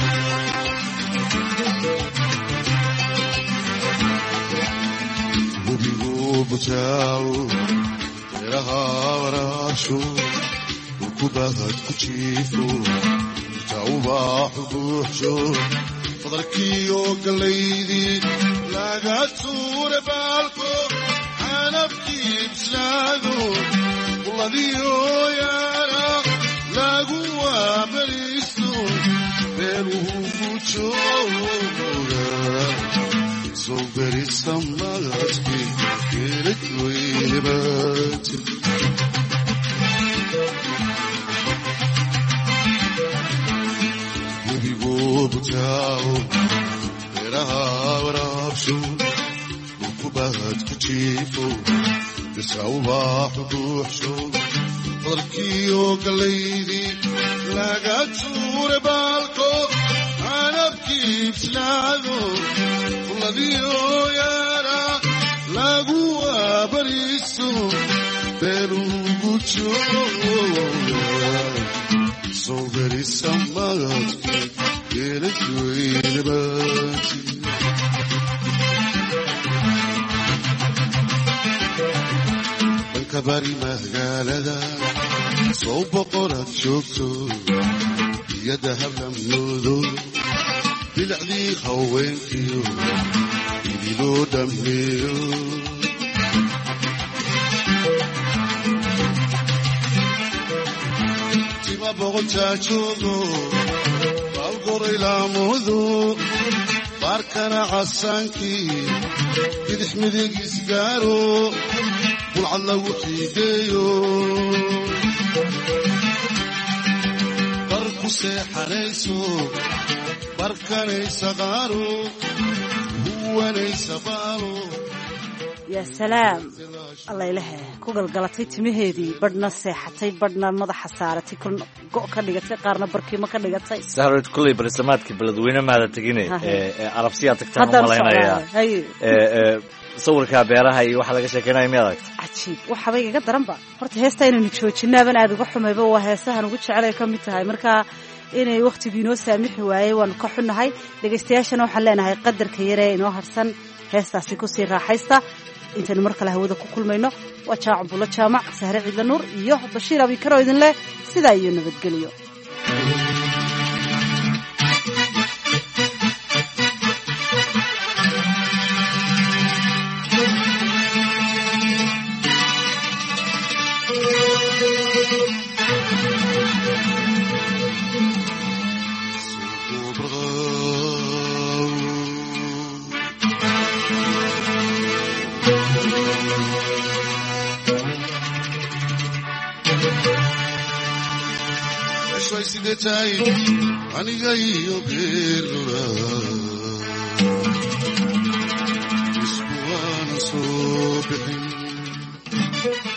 hubigu butaawo beeraha waraabsho kubahad ku jiifo tawbaaxu buuxsho fadalkiyo galaydii laga tuure baalko canabkii bislaado quladiyo yaara lagu waabariisto beeluhu ku jooga soo berisa magadki geelad weynabaati butaawo beeraha waraabsho ukubahad ku jiifo bisawbaaxu buuxsho fadalkiyo galaydii laga tuure baalko canabkii bislaado quladiyo yaara lagu waabariisto beelugu jooga soo berisa magadki dhanka bari magaalada soo boqoraad joogto iyada hablamyoodo bilacdii haweenkiyo idiloo dhammeeyo tima boqontaa joogo ilaamudu baarkana casaankii bidix midig isgaaro bulcad lagu xiideeyo bar ku seexanayso barkanaysa qaaro huwanaysa baalo. yaa salaam allailahe ku galgalatay timaheedii badhna seexatay badhna madaxa saaratay go' ka dhigatay qaarna barkiimo ka dhigatay. sahroyd kulley balisamaadkii beledweyne maada tegine ee arabsiyaa tagtaan u malaynayaa sawirka beeraha iyo waxa laga sheekeynaya miyaad aragta? cajiib waxaba igaga daranba horta heesta inaynu joojinaaban aad uga xumayba waa heesahan ugu jecelay ka mid tahay marka inay wakhtigii inoo saamixi waayey waanu ka xunnahay. dhegaystayaashana waxaan leenahay qadarka yaree inoo harsan heestaasi kusii raaxaysta. intaynu mar kale hawada ku kulmayno waa jaac bulo jaamac sahre ciidla nuur iyo bashiir abikaro idin leh sidaa iyo nabadgelyo. aniga iyo geerura isku waana soo bixin Thank you.